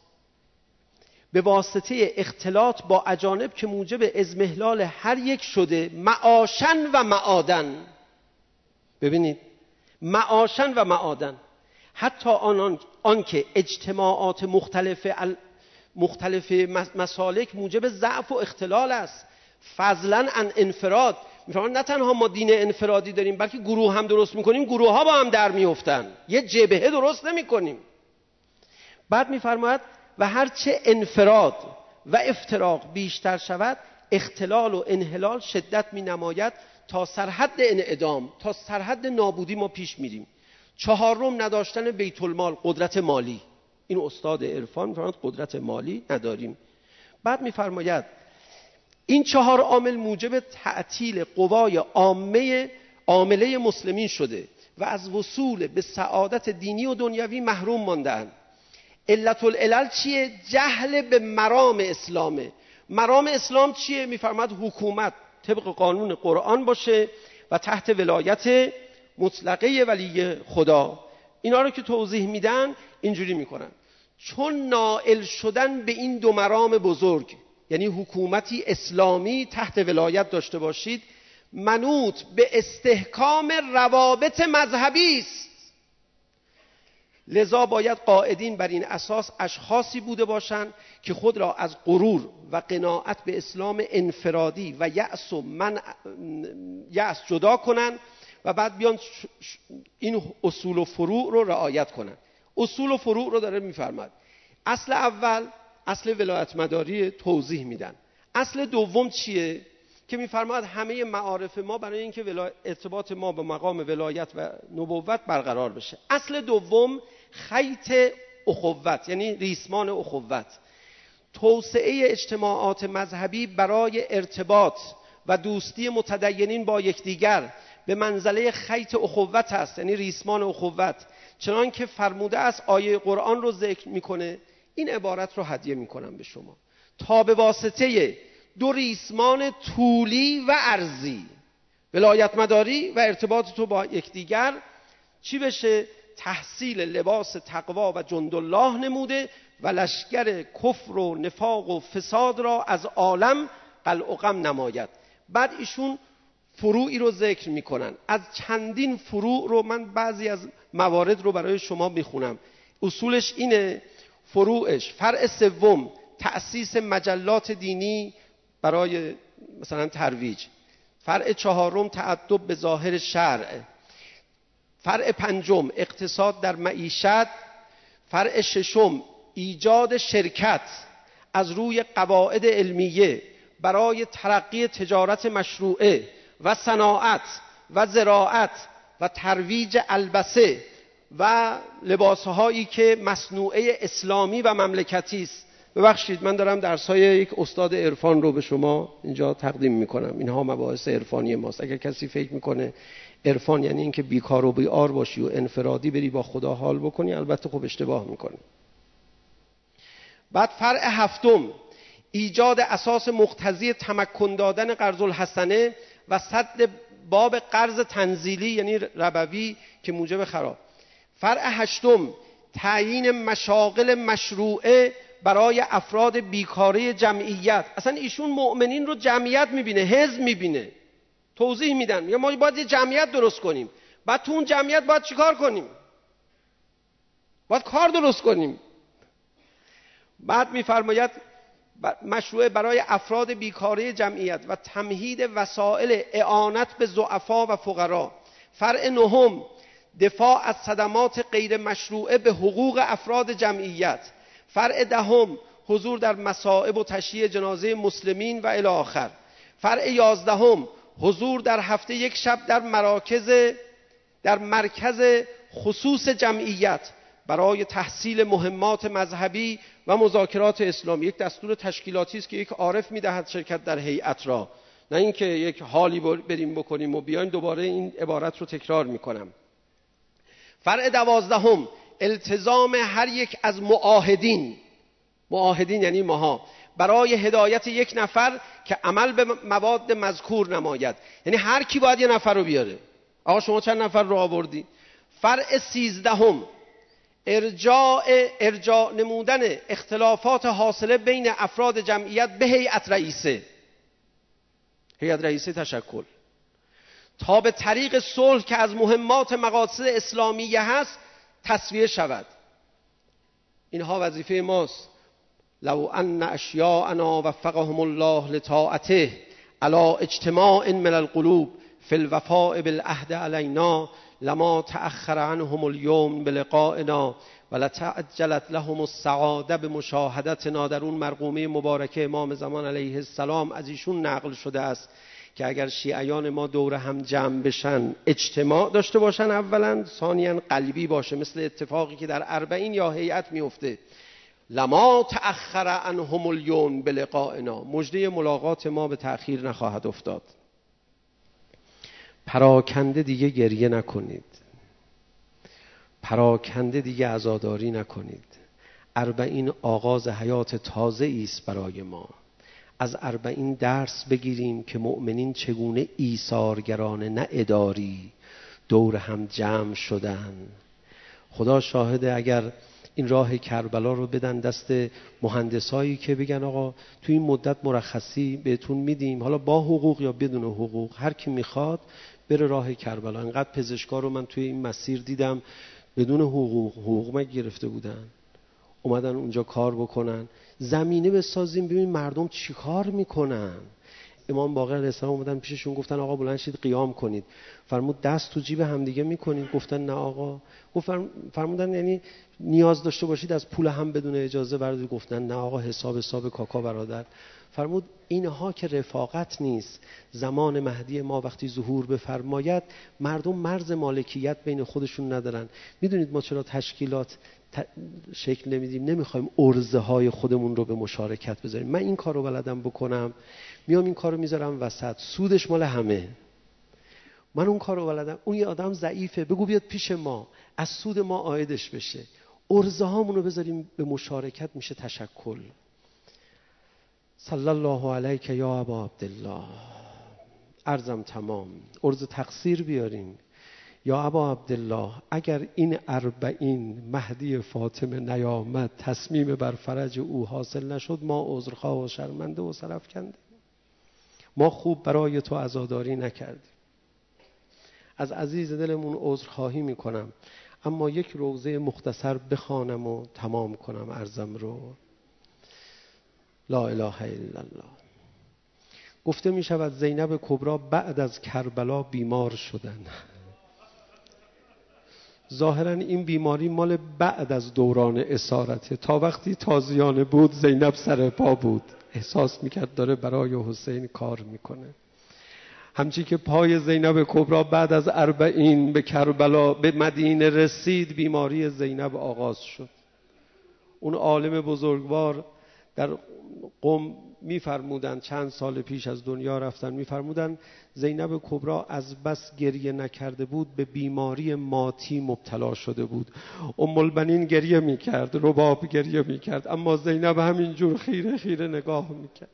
به واسطه اختلاط با اجانب که موجب اضمحلال هر یک شده، معاشن و معادن. ببینید معاشن و معادن. حتی آن آن که اجتماعات مختلف مختلف مسالک موجب ضعف و اختلال است، فضلا عن انفراد. میفرمان نه تنها ما دین انفرادی داریم، بلکه گروه هم درست میکنیم، گروه ها با هم در میافتن، یه جبهه درست نمیکنیم. بعد میفرماید و هرچه انفراد و افتراق بیشتر شود، اختلال و انحلال شدت می نماید تا سرحد انعدام، تا سرحد نابودی ما پیش میریم. چهارم نداشتن بیت المال، قدرت مالی. این استاد عرفان میفرماید قدرت مالی نداریم. بعد میفرماید این چهار عامل موجب تعطیل قوای عامه عامله مسلمین شده و از وصول به سعادت دینی و دنیوی محروم مانده‌اند. علت العلل چیه؟ جهل به مرام اسلامه. مرام اسلام چیه؟ میفرماید حکومت طبق قانون قرآن باشه و تحت ولایت مطلقه ولی خدا. اینا رو که توضیح میدن اینجوری میکنن چون نائل شدن به این دو مرام بزرگ، یعنی حکومتی اسلامی تحت ولایت داشته باشید، منوط به استحکام روابط مذهبی است. لذا باید قائدین بر این اساس اشخاصی بوده باشند که خود را از غرور و قناعت به اسلام انفرادی و یأس و من یأس جدا کنند و بعد بیان این اصول و فروع رو رعایت کنند. اصول و فروع رو داره میفرماد. اصل اول اصل ولایت مداری توضیح میدن. اصل دوم چیه؟ که میفرماد همه معارف ما برای اینکه ولای... ارتباط ما به مقام ولایت و نبوت برقرار بشه. اصل دوم خیط اخوت، یعنی ریسمان اخوت. توسعه اجتماعات مذهبی برای ارتباط و دوستی متدینین با یکدیگر به منزله خیط اخوت است، یعنی ریسمان اخوت. چنان که فرموده است، آیه قرآن رو ذکر میکنه. این عبارت رو هدیه میکنم به شما تا به واسطه دو ریسمان طولی و عرضی، ولایت مداری و ارتباط تو با یکدیگر چی بشه؟ تحصیل لباس تقوا و جندالله نموده و لشکر کفر و نفاق و فساد را از عالم قلع و قم نماید. بعد ایشون فروعی رو ذکر میکنن. از چندین فروع رو من بعضی از موارد رو برای شما میخونم. اصولش اینه، فروعش: فرع سوم تأسیس مجلات دینی برای مثلا ترویج. فرع چهارم تأدب به ظاهر شرع. فرع پنجم اقتصاد در معیشت. فرع ششم ایجاد شرکت از روی قواعد علمیه برای ترقی تجارت مشروعه و صناعت و زراعت و ترویج البسه و لباسهایی که مصنوعه اسلامی و مملکتی است. ببخشید من دارم درس‌های یک استاد عرفان رو به شما اینجا تقدیم میکنم. اینها مباحث عرفانی ماست. اگر کسی فکر میکنه عرفان یعنی اینکه بیکار و بیار باشی و انفرادی بری با خدا حال بکنی، البته خب اشتباه میکنه. بعد فرع هفتم ایجاد اساس مقتضی تمکن دادن قرض الحسنه و سد باب قرض تنزیلی یعنی ربوی که موجب خراب. فرع هشتم تعیین مشاغل مشروعه برای افراد بیکاره جمعیت. اصلا ایشون مؤمنین رو جمعیت میبینه، حزب میبینه. توضیح میدن یا ما باید یه جمعیت درست کنیم، بعد تو اون جمعیت باید چیکار کنیم؟ باید کار درست کنیم. بعد میفرماید مشروع برای افراد بیکاره جمعیت و تمهید وسایل اعانت به ضعفا و فقرا. فرع نهم دفاع از صدمات غیر مشروعه به حقوق افراد جمعیت. فرع دهم حضور در مصائب و تشییع جنازه مسلمین و الی آخر. فرع یازدهم حضور در هفته یک شب در مراکز در مرکز خصوص جمعیت برای تحصیل مهمات مذهبی و مذاکرات اسلامی. یک دستور تشکیلاتی است که یک عارف میدهد شرکت در هیئت را، نه اینکه یک حالی بریم بکنیم و بیایم. دوباره این عبارت رو تکرار میکنم. فرع دوازدهم التزام هر یک از معاهدین، معاهدین یعنی ماها، برای هدایت یک نفر که عمل به مواد مذکور نماید. یعنی هر کی باید یه نفر رو بیاره. آقا شما چند نفر رو آوردی؟ فرع سیزدهم ارجاع ارجاع نمودن اختلافات حاصله بین افراد جمعیت به هیئت رئیسه، هیئت رئیسه تشکل، تا به طریق صلح که از مهمات مقاصد اسلامیه هست تصویه شود. اینها وظیفه ماست. لو ان اشیاءنا وفقهم الله لطاعته علی اجتماع من القلوب فی الوفاء بالعهد علینا لما تأخر عنهم اليوم بلقائنا ولتعجلت لهم السعاده بمشاهدتنا. در اون مرقومه مبارکه امام زمان علیه السلام از ایشون نقل شده است که اگر شیعیان ما دور هم جمع بشن، اجتماع داشته باشن، اولا ثانیاً قلبی باشه، مثل اتفاقی که در اربعین یا هیئت میفته، لما تأخر عنهم اليوم بلقائنا، مژده ملاقات ما به تأخیر نخواهد افتاد. پراکنده دیگه گریه نکنید، پراکنده دیگه عزاداری نکنید. اربعین آغاز حیات تازه است برای ما. از اربعین درس بگیریم که مؤمنین چگونه ایثارگرانه نه اداری دور هم جمع شدن. خدا شاهده اگر این راه کربلا رو بدن دست مهندسایی که بگن آقا تو این مدت مرخصی بهتون میدیم، حالا با حقوق یا بدون حقوق، هر کی میخواد بره راه کربلا. انقدر پزشکا رو من توی این مسیر دیدم بدون حقوق، حقوق ما گرفته بودن، اومدن اونجا کار بکنن. زمینه بسازیم ببین مردم چی کار میکنن. امام باقر علیه السلام اومدن پیششون گفتن آقا بلند شید قیام کنید. فرمود دست تو جیب همدیگه میکنید؟ گفتن نه آقا. فرمودن یعنی نیاز داشته باشید از پول هم بدون اجازه بردارید؟ گفتن نه آقا، حساب حساب کاکا برادر. فرمود اینها که رفاقت نیست. زمان مهدی ما وقتی ظهور بفرماید مردم مرز مالکیت بین خودشون ندارن. میدونید ما چرا تشکیلات شکل نمیدیم؟ نمیخوایم ارزه های خودمون رو به مشارکت بذاریم. من این کار رو بلدم بکنم، میام این کار رو میذارم وسط، سودش مال همه. من اون کار رو بلدم، اون یه آدم ضعیفه، بگو بیاد پیش ما از سود ما عایدش بشه. ارزه هامون رو بذاریم به مشارکت، میشه تشکل. صلی الله علیک یا ابا عبدالله. عرضم تمام، عرض تقصیر بیارین. یا ابا عبدالله، اگر این اربعین مهدی فاطمه نیامد، تصمیم بر فرج او حاصل نشد، ما عذرخواه و شرمنده و سرفکنده. ما خوب برای تو عزاداری نکردیم. از عزیز دلمون عذرخواهی میکنم، اما یک روضه مختصر بخوانم و تمام کنم عرضم رو. لا اله الا الله. گفته می شود زینب کبرا بعد از کربلا بیمار شدن. ظاهرا این بیماری مال بعد از دوران اسارته. تا وقتی تازیانه بود زینب سر پا بود، احساس میکرد داره برای حسین کار میکنه. همچی که پای زینب کبرا بعد از اربعین به کربلا به مدینه رسید، بیماری زینب آغاز شد. اون عالم بزرگوار در قم میفرمودن، چند سال پیش از دنیا رفتن، میفرمودن زینب کبرا از بس گریه نکرده بود به بیماری ماتی مبتلا شده بود. ام البنین گریه میکرد، رباب گریه میکرد، اما زینب همینجور خیره خیره نگاه میکرد.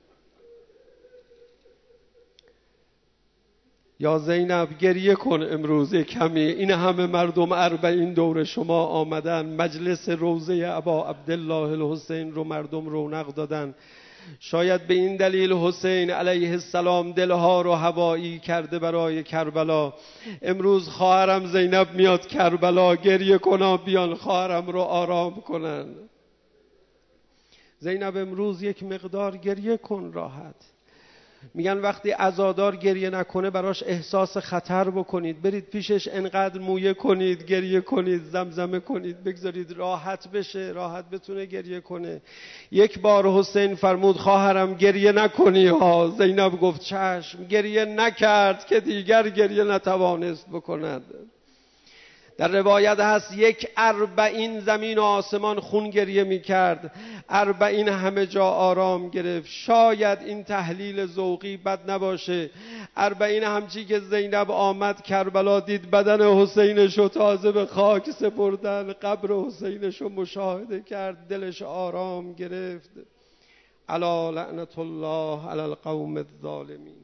یا زینب گریه کن امروز کمی، این همه مردم اربعین دور شما آمدن، مجلس روضه ابا عبدالله الحسین رو مردم رونق دادن. شاید به این دلیل حسین علیه السلام دلها رو هوایی کرده برای کربلا. امروز خواهرم زینب میاد کربلا، گریه کنا بیان خواهرم رو آرام کنن. زینب امروز یک مقدار گریه کن راحت. میگن وقتی عزادار گریه نکنه براش احساس خطر بکنید، برید پیشش انقدر مویه کنید، گریه کنید، زمزمه کنید، بگذارید راحت بشه، راحت بتونه گریه کنه. یک بار حسین فرمود خواهرم گریه نکنی ها. زینب گفت چشم. گریه نکرد که دیگر گریه نتوانست بکند. در روایت هست یک اربعین زمین و آسمان خون گریه می کرد، اربعین همه جا آرام گرفت. شاید این تحلیل ذوقی بد نباشه. اربعین همچی که زینب آمد کربلا، دید بدن حسینشو تازه به خاک سپردن، قبر حسینشو مشاهده کرد، دلش آرام گرفت. الا لعنت الله علی القوم الظالمین.